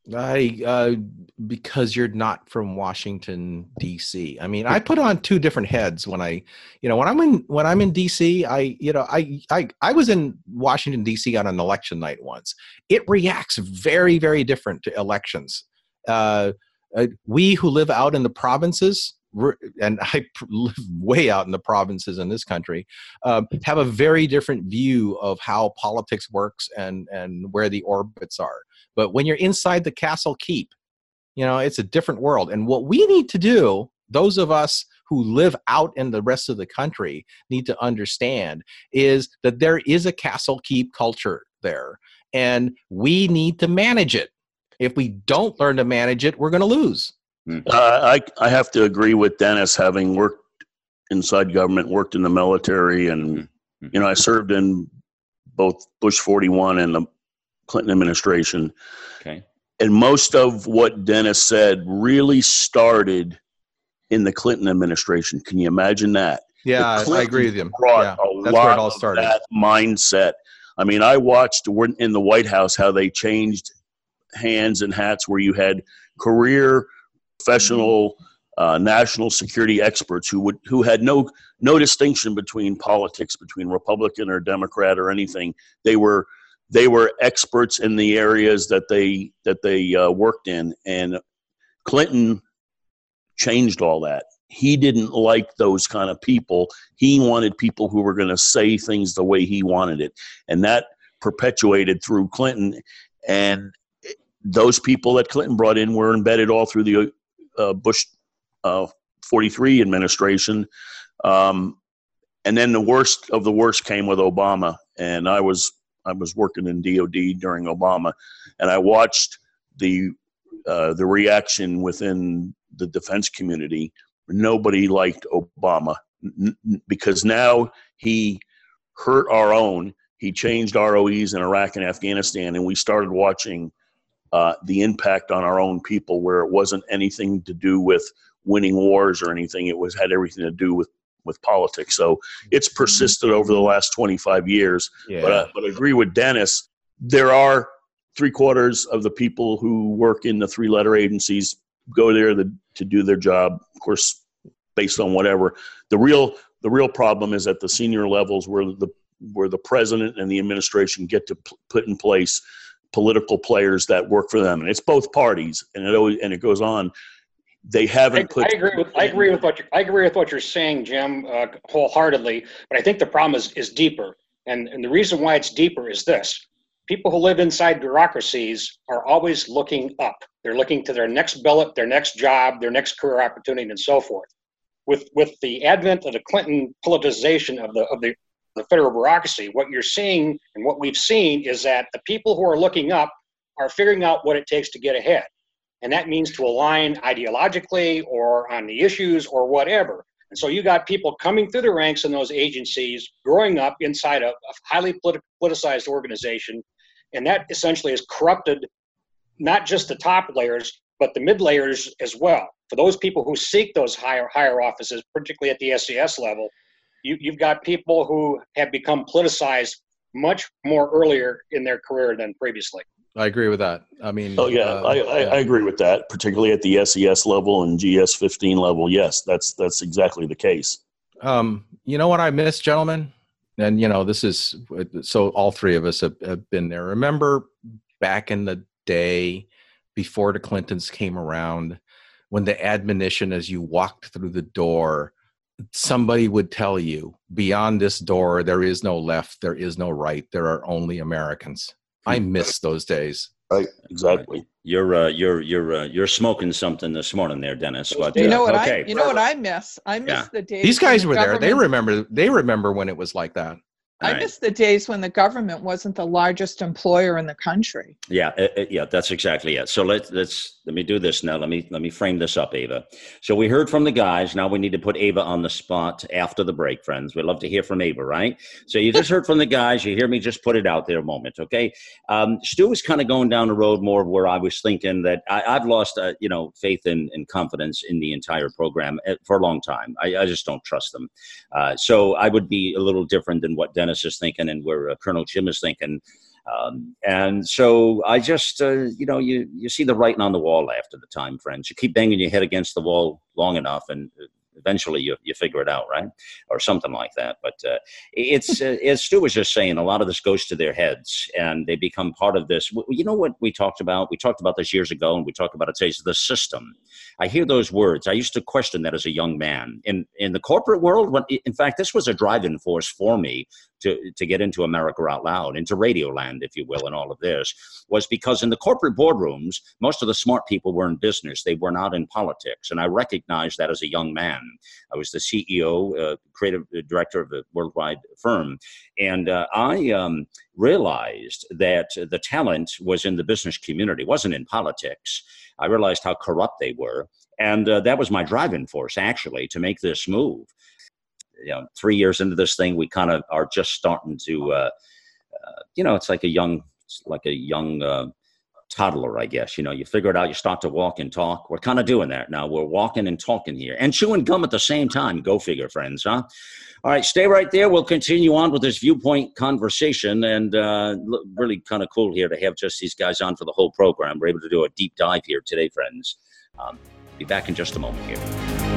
F: I uh, because you're not from Washington, D C. I mean, I put on two different heads when I, you know, when I'm in when I'm in D C. I, you know, I I I was in Washington, D C on an election night once. It reacts very, very different to elections. Uh, uh, we who live out in the provinces, and I live way out in the provinces in this country, uh, have a very different view of how politics works and and where the orbits are. But when you're inside the castle keep, you know, it's a different world. And what we need to do, those of us who live out in the rest of the country need to understand, is that there is a castle keep culture there, and we need to manage it. If we don't learn to manage it, we're going to lose.
D: Uh, I, I have to agree with Dennis, having worked inside government, worked in the military, and, mm-hmm. you know, I served in both Bush forty-one and the Clinton administration.
B: Okay. And
D: most of what Dennis said really started in the Clinton administration. Can you imagine that?
F: Yeah, I agree with you.
D: Brought
F: yeah,
D: a
F: that's
D: lot
F: where it all started.
D: Of that mindset. I mean, I watched in the White House how they changed hands and hats, where you had career, professional, uh, national security experts who would who had no no distinction between politics, between Republican or Democrat or anything. They were they were experts in the areas that they that they uh, worked in, and Clinton changed all that. He didn't like those kind of people. He wanted people who were going to say things the way he wanted it, and that perpetuated through Clinton. And those people that Clinton brought in were embedded all through the uh, Bush uh, forty-three administration. Um, and then the worst of the worst came with Obama. And I was I was working in D O D during Obama, and I watched the uh, the reaction within the defense community. Nobody liked Obama n- n- because now he hurt our own. He changed R O Es in Iraq and Afghanistan, and we started watching uh, the impact on our own people, where it wasn't anything to do with winning wars or anything. It was had everything to do with, with politics. So it's persisted over the last twenty-five years.
F: Yeah.
D: But, I, but I agree with Dennis. There are three quarters of the people who work in the three-letter agencies go there the, to do their job, of course, based on whatever. The real the real problem is at the senior levels, where the where the president and the administration get to p- put in place political players that work for them, and it's both parties, and it always and it goes on. They haven't
E: I,
D: put.
E: I agree with I agree with what you're, I agree with what you're saying, Jim, uh, wholeheartedly. But I think the problem is is deeper, and and the reason why it's deeper is this: people who live inside bureaucracies are always looking up. They're looking to their next billet, their next job, their next career opportunity, and so forth. With with the advent of the Clinton politicization of the of the, the federal bureaucracy, what you're seeing and what we've seen is that the people who are looking up are figuring out what it takes to get ahead. And that means to align ideologically or on the issues or whatever. And so you got people coming through the ranks in those agencies, growing up inside a, a highly politi- politicized organization. And that essentially has corrupted not just the top layers, but the mid layers as well. For those people who seek those higher higher offices, particularly at the S E S level, you, you've got people who have become politicized much more earlier in their career than previously.
F: I agree with that. I mean,
D: oh yeah,
F: uh,
D: I, I,
F: yeah.
D: I agree with that, particularly at the S E S level and G S fifteen level. Yes, that's that's exactly the case.
F: Um, you know what I miss, gentlemen? And, you know, this is, so all three of us have, have been there. Remember back in the day before the Clintons came around, when the admonition as you walked through the door, somebody would tell you, beyond this door, there is no left, there is no right, there are only Americans. I miss those days.
D: Right, exactly.
B: You're uh, you're you're uh, you're smoking something this morning there, Dennis. But,
C: you know
B: uh,
C: what
B: okay.
C: I you know what I miss? I miss
B: Yeah.
C: the days.
F: These guys
C: when
F: were
C: the
F: there. They
C: government-
F: remember. They remember when it was like that.
C: I
B: Right.
C: miss the days when the government wasn't the largest employer in the country.
B: Yeah, uh, uh, yeah, that's exactly it. So let's let's let me do this now. Let me let me frame this up, Ava. So we heard from the guys. Now we need to put Ava on the spot after the break, friends. We'd love to hear from Ava, right? So you just heard from the guys. You hear me just put it out there a moment, okay? Um, Stu was kind of going down the road more of where I was thinking that I, I've lost, uh, you know, faith and, and confidence in the entire program for a long time. I, I just don't trust them. Uh, so I would be a little different than what Dennis is thinking and where uh, Colonel Jim is thinking. Um, and so I just, uh, you know, you, you see the writing on the wall after the time, friends. You keep banging your head against the wall long enough and eventually you, you figure it out, right? Or something like that. But uh, it's, uh, as Stu was just saying, a lot of this goes to their heads and they become part of this. You know what we talked about? We talked about this years ago and we talked about it today, the system. I hear those words. I used to question that as a young man. In in the corporate world, when, in fact, this was a driving force for me to, to get into America Out Loud, into Radioland, if you will, and all of this, was because in the corporate boardrooms, most of the smart people were in business. They were not in politics. And I recognized that as a young man. I was the C E O, uh, creative director of a worldwide firm. And uh, I um, realized that the talent was in the business community, wasn't in politics. I realized how corrupt they were. And uh, that was my driving force, actually, to make this move. You know, three years into this thing, we kind of are just starting to, uh, uh, you know, it's like a young, like a young uh, toddler, I guess. You know, you figure it out, you start to walk and talk. We're kind of doing that now. We're walking and talking here and chewing gum at the same time. Go figure, friends, huh? All right, stay right there. We'll continue on with this viewpoint conversation, and uh, really kind of cool here to have just these guys on for the whole program. We're able to do a deep dive here today, friends. Um, be back in just a moment here.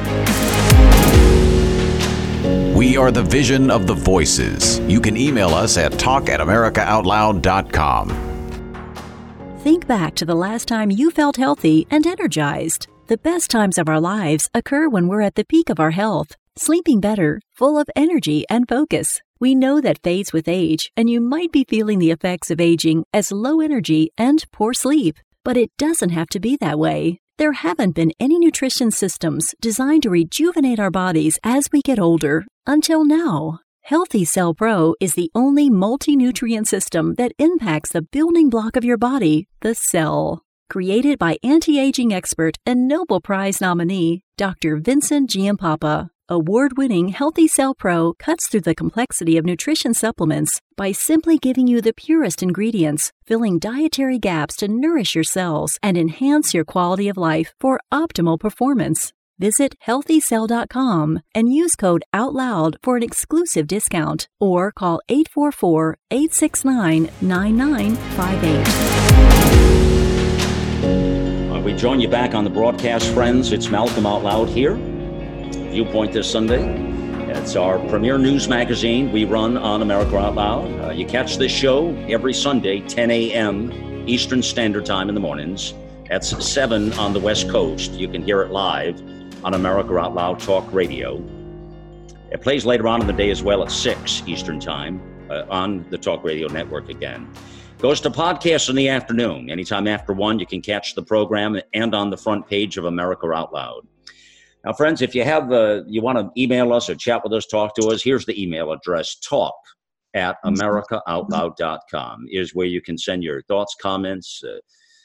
A: We are the vision of the voices. You can email us at talk at america out loud dot com.
H: Think back to the last time you felt healthy and energized. The best times of our lives occur when we're at the peak of our health, sleeping better, full of energy and focus. We know that fades with age, and you might be feeling the effects of aging as low energy and poor sleep. But it doesn't have to be that way. There haven't been any nutrition systems designed to rejuvenate our bodies as we get older until now. Healthy Cell Pro is the only multi-nutrient system that impacts the building block of your body, the cell. Created by anti-aging expert and Nobel Prize nominee, Doctor Vincent Giampapa, award-winning Healthy Cell Pro cuts through the complexity of nutrition supplements by simply giving you the purest ingredients, filling dietary gaps to nourish your cells and enhance your quality of life for optimal performance. Visit healthy cell dot com and use code OUTLOUD for an exclusive discount, or call eight four four, eight six nine, nine nine five eight.
B: Uh, we join you back on the broadcast, friends. It's Malcolm Out Loud here. Viewpoint this Sunday. It's our premier news magazine we run on America Out Loud. Uh, you catch this show every Sunday, ten a.m. Eastern Standard Time in the mornings. That's seven on the West Coast. You can hear it live on America Out Loud Talk Radio. It plays later on in the day as well at six Eastern Time uh, on the Talk Radio Network again. Goes to podcasts in the afternoon. Anytime after one, you can catch the program and on the front page of America Out Loud. Now, friends, if you have, uh, you want to email us or chat with us, talk to us, here's the email address, talk at america out loud dot com is where you can send your thoughts, comments, uh,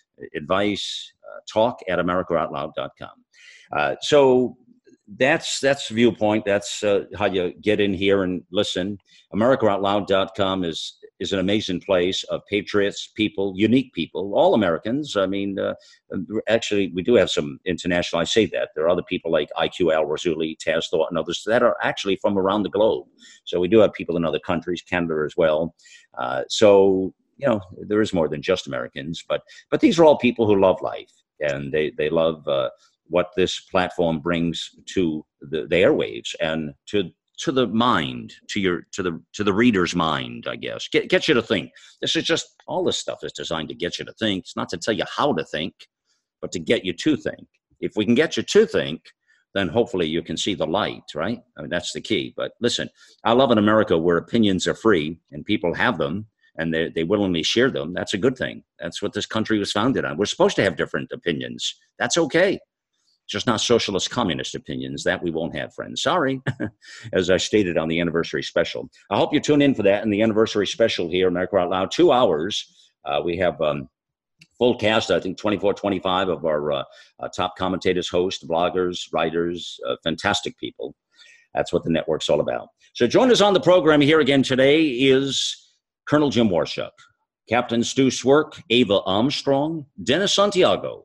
B: advice, uh, talk at america out loud dot com. Uh, so that's that's viewpoint. That's uh, how you get in here and listen. america out loud dot com is is an amazing place of patriots, people, unique people, all Americans. I mean, uh, actually, we do have some international. I say that. There are other people like I Q Al Rassouli, Taz Thornton, and others that are actually from around the globe. So we do have people in other countries, Canada as well. Uh, so, you know, there is more than just Americans. But but these are all people who love life, and they, they love uh, what this platform brings to the, the airwaves and to to the mind, to your to the to the reader's mind, I guess. Get get you to think. This is just, all this stuff is designed to get you to think. It's not to tell you how to think, but to get you to think. If we can get you to think, then hopefully you can see the light, right? I mean, that's the key. But listen, I love an America where opinions are free and people have them and they they willingly share them. That's a good thing. That's what this country was founded on. We're supposed to have different opinions. That's okay. Just not socialist communist opinions. That we won't have, friends. Sorry, as I stated on the anniversary special. I hope you tune in for that in the anniversary special here, America Out Loud. Two hours. Uh, we have um, full cast, I think twenty-four, twenty-five of our uh, uh, top commentators, hosts, bloggers, writers, uh, fantastic people. That's what the network's all about. So join us on the program here again today is Colonel Jim Waurishuk, Captain Stu Swerk, Ava Armstrong, Dennis Santiago.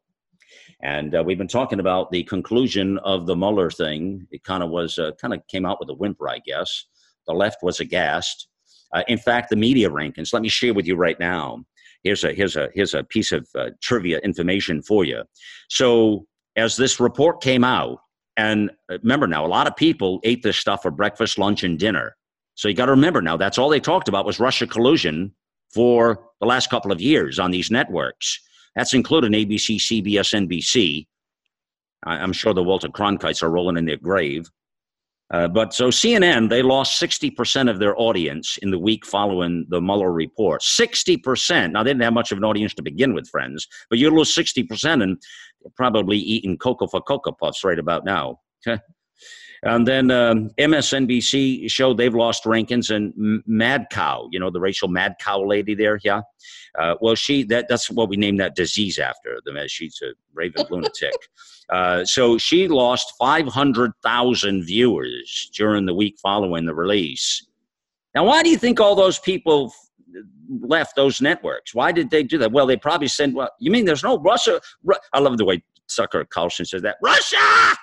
B: And uh, we've been talking about the conclusion of the Mueller thing. It kind of was, uh, kind of came out with a whimper, I guess. The left was aghast. Uh, in fact, the media rankings, let me share with you right now. Here's a, here's a, here's a piece of uh, trivia information for you. So as this report came out, and remember now, a lot of people ate this stuff for breakfast, lunch, and dinner. So you got to remember now, that's all they talked about was Russia collusion for the last couple of years on these networks. That's including A B C, C B S, N B C. I'm sure the Walter Cronkites are rolling in their grave. Uh, but so C N N, they lost sixty percent of their audience in the week following the Mueller report. sixty percent. Now, they didn't have much of an audience to begin with, friends, but you lose sixty percent and they're probably eating Cocoa for Cocoa Puffs right about now. Okay. And then um, M S N B C showed they've lost rankings, and M- Mad Cow, you know, the Rachel Mad Cow lady there, yeah. Uh, well, she that that's what we named that disease after. The she's a raving lunatic. Uh, so she lost five hundred thousand viewers during the week following the release. Now, why do you think all those people left those networks? Why did they do that? Well, they probably said, "Well, you mean there's no Russia?" Ru- I love the way Tucker Carlson says that. Russia.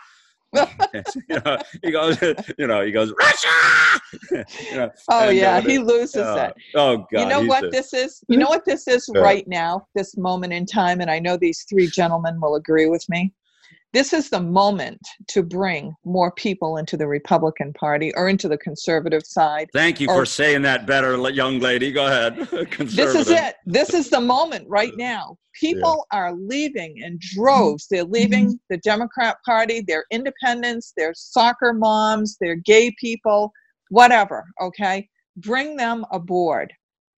B: you know, he goes, you know, he goes, Russia! you know,
C: oh,
B: and,
C: yeah,
B: uh,
C: he loses
B: uh,
C: it.
B: Oh, God.
C: You know what
B: a,
C: this is? You know what this is
B: uh,
C: right now, this moment in time, and I know these three gentlemen will agree with me. This is the moment to bring more people into the Republican Party or into the conservative side.
B: Thank you
C: or,
B: for saying that better, young lady. Go ahead.
C: This is it. This is the moment right now. People yeah. are leaving in droves. They're leaving the Democrat Party. They're independents. They're soccer moms. They're gay people, whatever. Okay. Bring them aboard.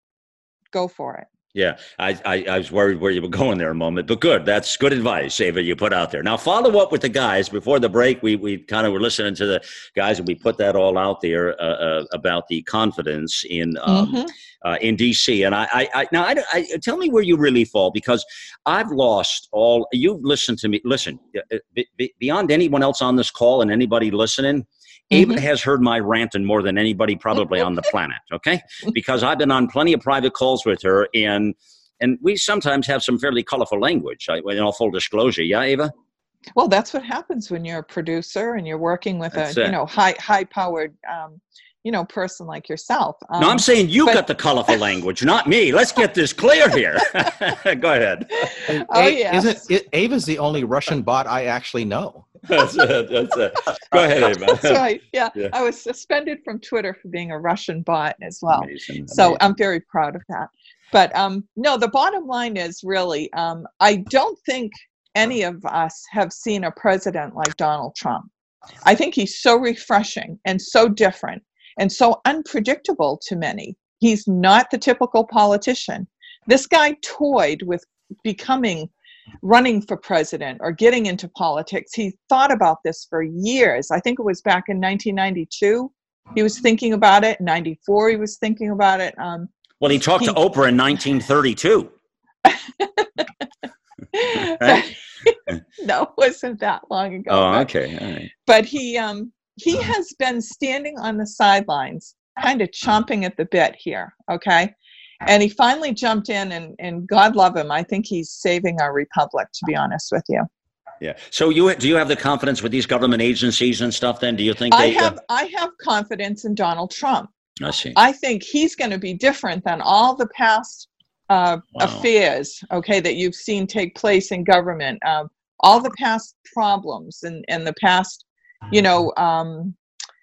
C: Go for it.
B: Yeah, I, I, I was worried where you were going there a moment, but good. That's good advice, Ava, you put out there. Now, follow up with the guys. Before the break, we we kind of were listening to the guys, and we put that all out there uh, uh, about the confidence in um, mm-hmm. uh, in D C. And I, I, I now, I, I, tell me where you really fall, because I've lost all. You've listened to me. Listen, beyond anyone else on this call and anybody listening, Ava mm-hmm. has heard my ranting more than anybody probably on the planet, okay? Because I've been on plenty of private calls with her, and and we sometimes have some fairly colorful language, in all full disclosure. Yeah, Ava?
C: Well, that's what happens when you're a producer and you're working with that's a, it. you know, high, high-powered, um, you know, person like yourself. Um,
B: no, I'm saying you but- got the colorful language, not me. Let's get this clear here. Go ahead.
C: Oh, yeah.
F: Isn't it, Ava's the only Russian bot I actually know.
B: That's it. That's it. Go ahead, Ava.
C: That's right. Yeah. yeah. I was suspended from Twitter for being a Russian bot as well.
B: Amazing.
C: So
B: Amazing.
C: I'm very proud of that. But um, no, the bottom line is really, um, I don't think any of us have seen a president like Donald Trump. I think he's so refreshing and so different and so unpredictable to many. He's not the typical politician. This guy toyed with becoming running for president or getting into politics. He thought about this for years. I think it was back in nineteen ninety-two. He was thinking about it. In ninety-four, he was thinking about it. Um,
B: well, he talked he, to Oprah in nineteen thirty-two. Right?
C: No, it wasn't that long ago.
B: Oh,
C: but,
B: okay. All right.
C: But he um, he has been standing on the sidelines, kind of chomping at the bit here, okay? And he finally jumped in, and, and God love him. I think he's saving our republic, to be honest with you.
B: Yeah. So you do you have the confidence with these government agencies and stuff then? Do you think they
C: I have
B: uh,
C: I have confidence in Donald Trump.
B: I see.
C: I think he's going to be different than all the past uh,
B: Wow.
C: affairs, okay, that you've seen take place in government. Um, all the past problems and, and the past, you know, um,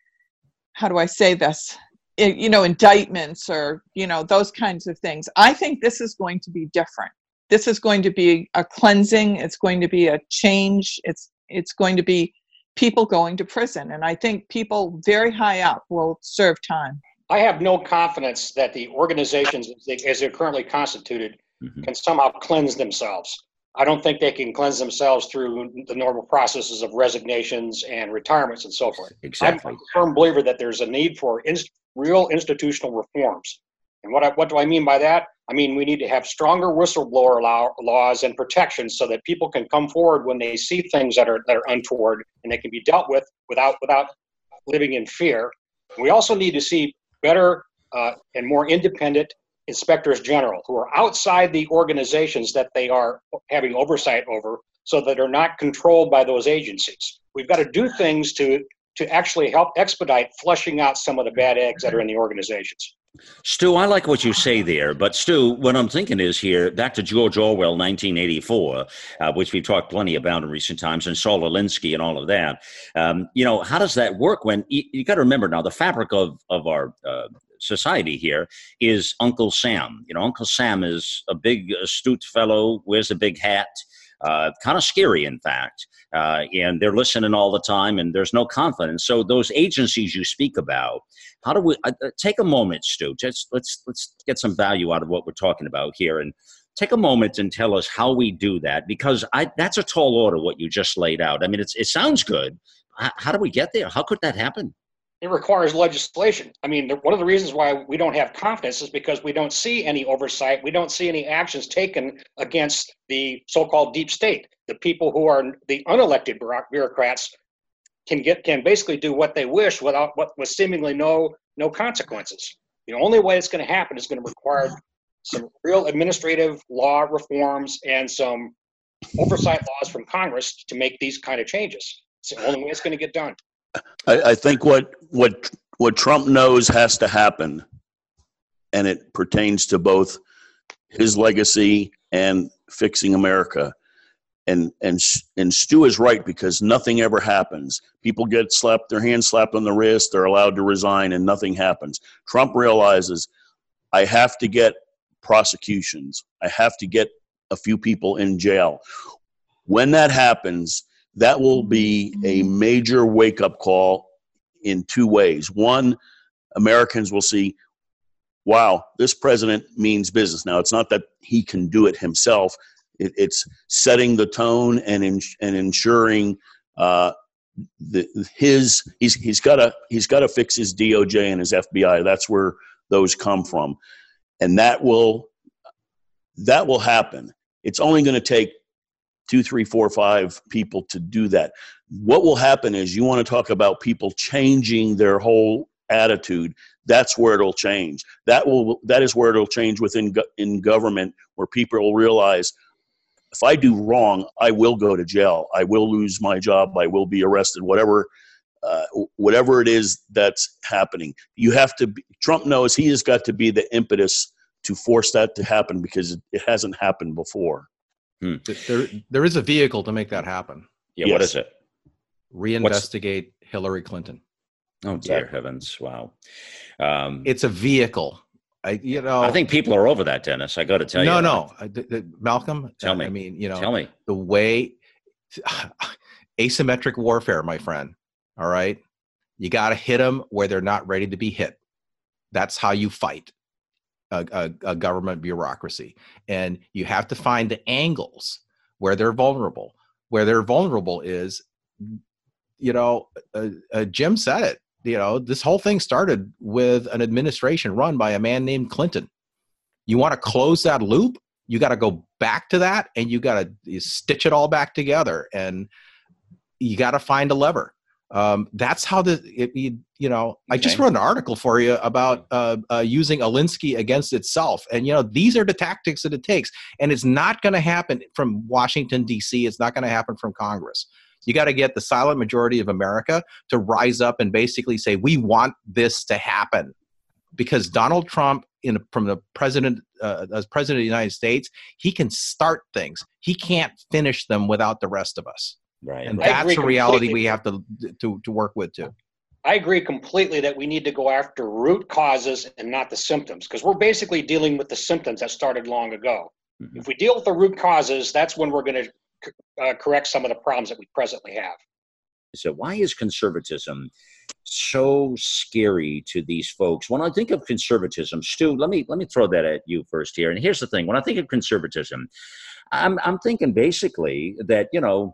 C: how do I say this? you know, indictments or, you know, those kinds of things. I think this is going to be different. This is going to be a cleansing. It's going to be a change. It's it's going to be people going to prison. And I think people very high up will serve time.
E: I have no confidence that the organizations as, they, as they're currently constituted mm-hmm. can somehow cleanse themselves. I don't think they can cleanse themselves through the normal processes of resignations and retirements and so forth.
B: Exactly.
E: I'm a firm believer that there's a need for inst- real institutional reforms. And what I, what do I mean by that? I mean, we need to have stronger whistleblower law, laws and protections so that people can come forward when they see things that are that are untoward and they can be dealt with without without living in fear. We also need to see better uh, and more independent inspectors general who are outside the organizations that they are having oversight over so that they're not controlled by those agencies. We've got to do things to to actually help expedite flushing out some of the bad eggs that are in the organizations.
B: Stu, I like what you say there, but Stu, what I'm thinking is here, back to George Orwell, nineteen eighty-four, uh, which we've talked plenty about in recent times, and Saul Alinsky and all of that. Um, you know, how does that work when, you, you got to remember now, the fabric of, of our uh, society here is Uncle Sam. You know, Uncle Sam is a big, astute fellow, wears a big hat. uh, kind of scary, in fact. Uh, and they're listening all the time, and there's no confidence. So those agencies you speak about, how do we uh, take a moment, Stu? Just let's let's get some value out of what we're talking about here, and take a moment and tell us how we do that, because I, that's a tall order, what you just laid out. I mean, it's, it sounds good. How, how do we get there? How could that happen?
E: It requires legislation. I mean, one of the reasons why we don't have confidence is because we don't see any oversight. We don't see any actions taken against the so-called deep state. The people who are the unelected bureaucrats can get can basically do what they wish without what with seemingly no no consequences. The only way it's going to happen is going to require some real administrative law reforms and some oversight laws from Congress to make these kind of changes. It's the only way it's going to get done.
D: I, I think what what what Trump knows has to happen, and it pertains to both his legacy and fixing America. And and and Stu is right, because nothing ever happens. People get slapped, their hands slapped on the wrist, they're allowed to resign, and nothing happens. Trump realizes, I have to get prosecutions. I have to get a few people in jail. When that happens, that will be a major wake-up call in two ways. One, Americans will see, wow, this president means business. Now, it's not that he can do it himself. It, it's setting the tone and in, and ensuring uh, the, his he's he's got to he's got to fix his D O J and his F B I. That's where those come from, and that will that will happen. It's only going to take two, three, four, five people to do that. What will happen is, you want to talk about people changing their whole attitude. That's where it'll change. That will that is where it'll change within in government, where people will realize, if I do wrong, I will go to jail. I will lose my job. I will be arrested. Whatever, uh, whatever it is that's happening, you have to. Be, Trump knows he has got to be the impetus to force that to happen, because it, it hasn't happened before.
F: Hmm. There, there is a vehicle to make that happen.
B: Yeah,
D: Yes.
B: what is it?
F: Reinvestigate What's... Hillary Clinton.
B: Oh, dear exactly. heavens! Wow, um,
F: it's a vehicle. I, you know,
B: I think people are over that, Dennis. I got to tell
F: no,
B: you.
F: No, no, th- th- Malcolm.
B: Tell me.
F: I mean, you know,
B: tell me
F: the way asymmetric warfare, my friend. All right, you got to hit them where they're not ready to be hit. That's how you fight a, a, a government bureaucracy, and you have to find the angles where they're vulnerable. Where they're vulnerable is, you know, uh, uh, Jim said it. You know, this whole thing started with an administration run by a man named Clinton. You want to close that loop, you got to go back to that, and you got to stitch it all back together, and you got to find a lever. Um, that's how the, it, you, you know, okay. I just wrote an article for you about uh, uh, using Alinsky against itself. And, you know, these are the tactics that it takes. And it's not going to happen from Washington, D C. It's not going to happen from Congress. You got to get the silent majority of America to rise up and basically say, we want this to happen. Because Donald Trump, in, from the president, uh, as president of the United States, he can start things. He can't finish them without the rest of us.
B: Right.
F: And
B: right.
F: that's a reality we have to, to, to work with too.
E: I agree completely that we need to go after root causes and not the symptoms, because we're basically dealing with the symptoms that started long ago. Mm-hmm. If we deal with the root causes, that's when we're going to Uh, correct some of the problems that we presently have.
B: So why is conservatism so scary to these folks? When I think of conservatism, Stu, let me let me throw that at you first here. And here's the thing: when I think of conservatism, I'm I'm thinking basically that, you know,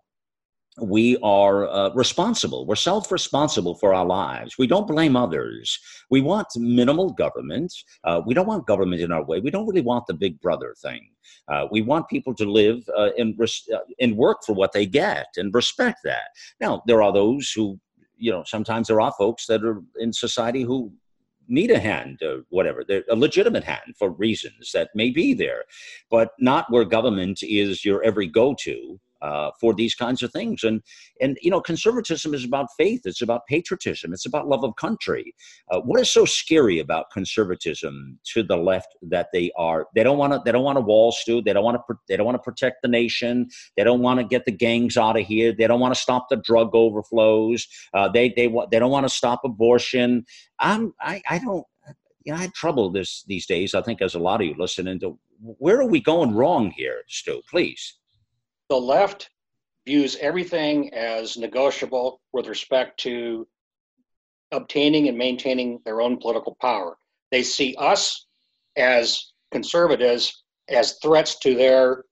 B: we are uh, responsible. We're self-responsible for our lives. We don't blame others. We want minimal government. Uh, we don't want government in our way. We don't really want the big brother thing. Uh, we want people to live uh, and, res- uh, and work for what they get and respect that. Now, there are those who, you know, sometimes there are folks that are in society who need a hand or whatever, they're a legitimate hand for reasons that may be there, but not where government is your every go-to. Uh, for these kinds of things. And, and you know, conservatism is about faith. It's about patriotism. It's about love of country. Uh, what is so scary about conservatism to the left that they are, they don't want to, they don't want to wall, Stu. They don't want to, they don't want to protect the nation. They don't want to get the gangs out of here. They don't want to stop the drug overflows. Uh, they, they want, they don't want to stop abortion. I'm, I, I don't, you know, I had trouble this, these days. I think as a lot of you listening to, where are we going wrong here, Stu? Please.
E: the left views everything as negotiable with respect to obtaining and maintaining their own political power. They see us as conservatives as threats to their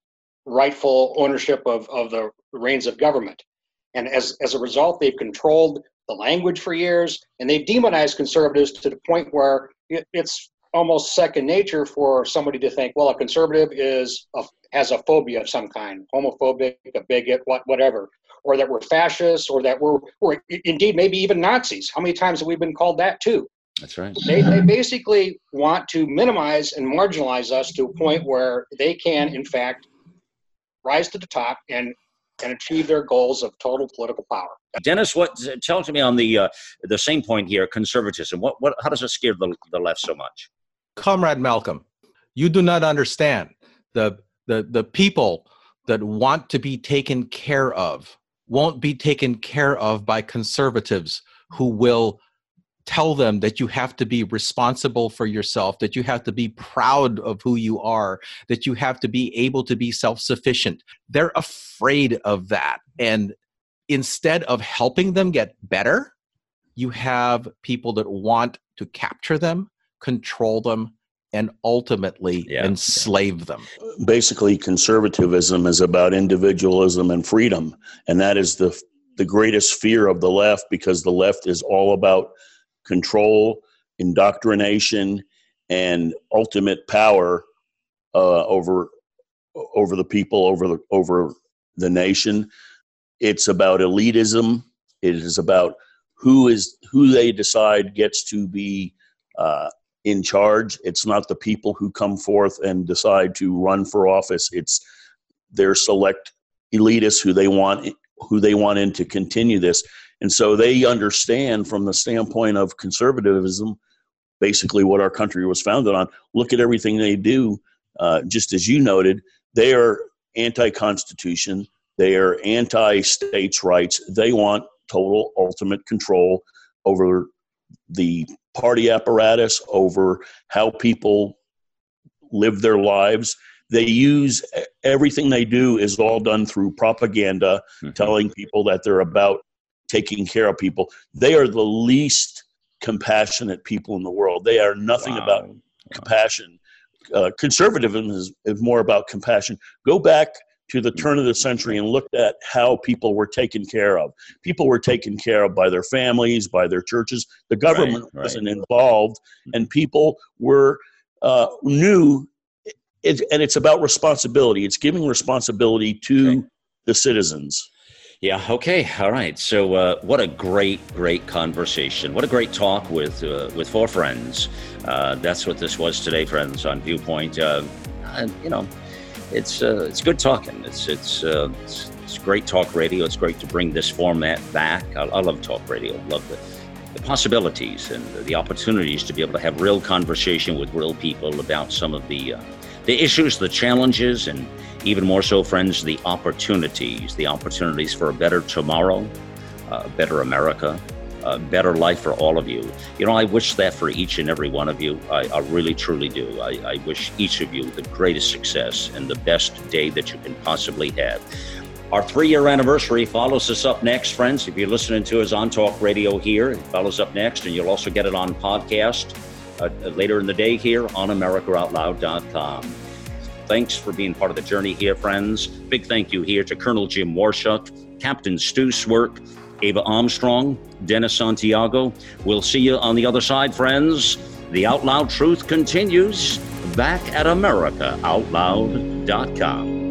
E: rightful ownership of, of the reins of government. And as, as a result, they've controlled the language for years, and they've demonized conservatives to the point where it, it's almost second nature for somebody to think, well, a conservative is a, has a phobia of some kind, homophobic, a bigot, what, whatever, or that we're fascists, or that we're, or indeed maybe even Nazis. How many times have we been called that too?
B: That's right.
E: They, they basically want to minimize and marginalize us to a point where they can, in fact, rise to the top and and achieve their goals of total political power.
B: Dennis, what tell to me on the uh, the same point here, conservatism. What what how does it scare the the left so much?
F: Comrade Malcolm, you do not understand. The the the people that want to be taken care of won't be taken care of by conservatives who will tell them that you have to be responsible for yourself, that you have to be proud of who you are, that you have to be able to be self-sufficient. They're afraid of that. And instead of helping them get better, you have people that want to capture them, control them, and ultimately
B: yeah.
F: enslave them.
D: Basically, conservatism is about individualism and freedom. And that is the the greatest fear of the left, because the left is all about control, indoctrination, and ultimate power uh, over over the people, over the over the nation. It's about elitism. It is about who is who they decide gets to be uh, in charge. It's not the people who come forth and decide to run for office. It's their select elitists who they want who they want in to continue this. And so they understand from the standpoint of conservatism, basically what our country was founded on. Look at everything they do. Uh, just as you noted, they are anti-constitution. They are anti-states' rights. They want total ultimate control over the party apparatus, over how people live their lives. They use everything they do is all done through propaganda, mm-hmm. telling people that they're about taking care of people. They are the least compassionate people in the world. They are nothing wow. about wow. compassion. Uh, conservatism is, is more about compassion. Go back to the turn of the century and look at how people were taken care of. People were taken care of by their families, by their churches. The government right, right. wasn't involved, and people were uh, knew. It, and it's about responsibility. It's giving responsibility to okay. the citizens.
B: Yeah, okay, all right. So uh, what a great, great conversation. What a great talk with uh, with four friends. Uh, that's what this was today, friends, on Viewpoint. Uh, and, you know, it's uh, it's good talking. It's it's, uh, it's it's great talk radio. It's great to bring this format back. I, I love talk radio. I love the, the possibilities and the opportunities to be able to have real conversation with real people about some of the uh, the issues, the challenges, and even more so, friends, the opportunities, the opportunities for a better tomorrow, a better America, a better life for all of you. You know, I wish that for each and every one of you. I, I really, truly do. I, I wish each of you the greatest success and the best day that you can possibly have. Our three-year anniversary follows us up next, friends. If you're listening to us on Talk Radio here, it follows up next, and you'll also get it on podcast uh, later in the day here on America Out Loud dot com. Thanks for being part of the journey here, friends. Big thank you here to Colonel Jim Warshuk, Captain Stu Swerk, Ava Armstrong, Dennis Santiago. We'll see you on the other side, friends. The Out Loud Truth continues back at America Out Loud dot com.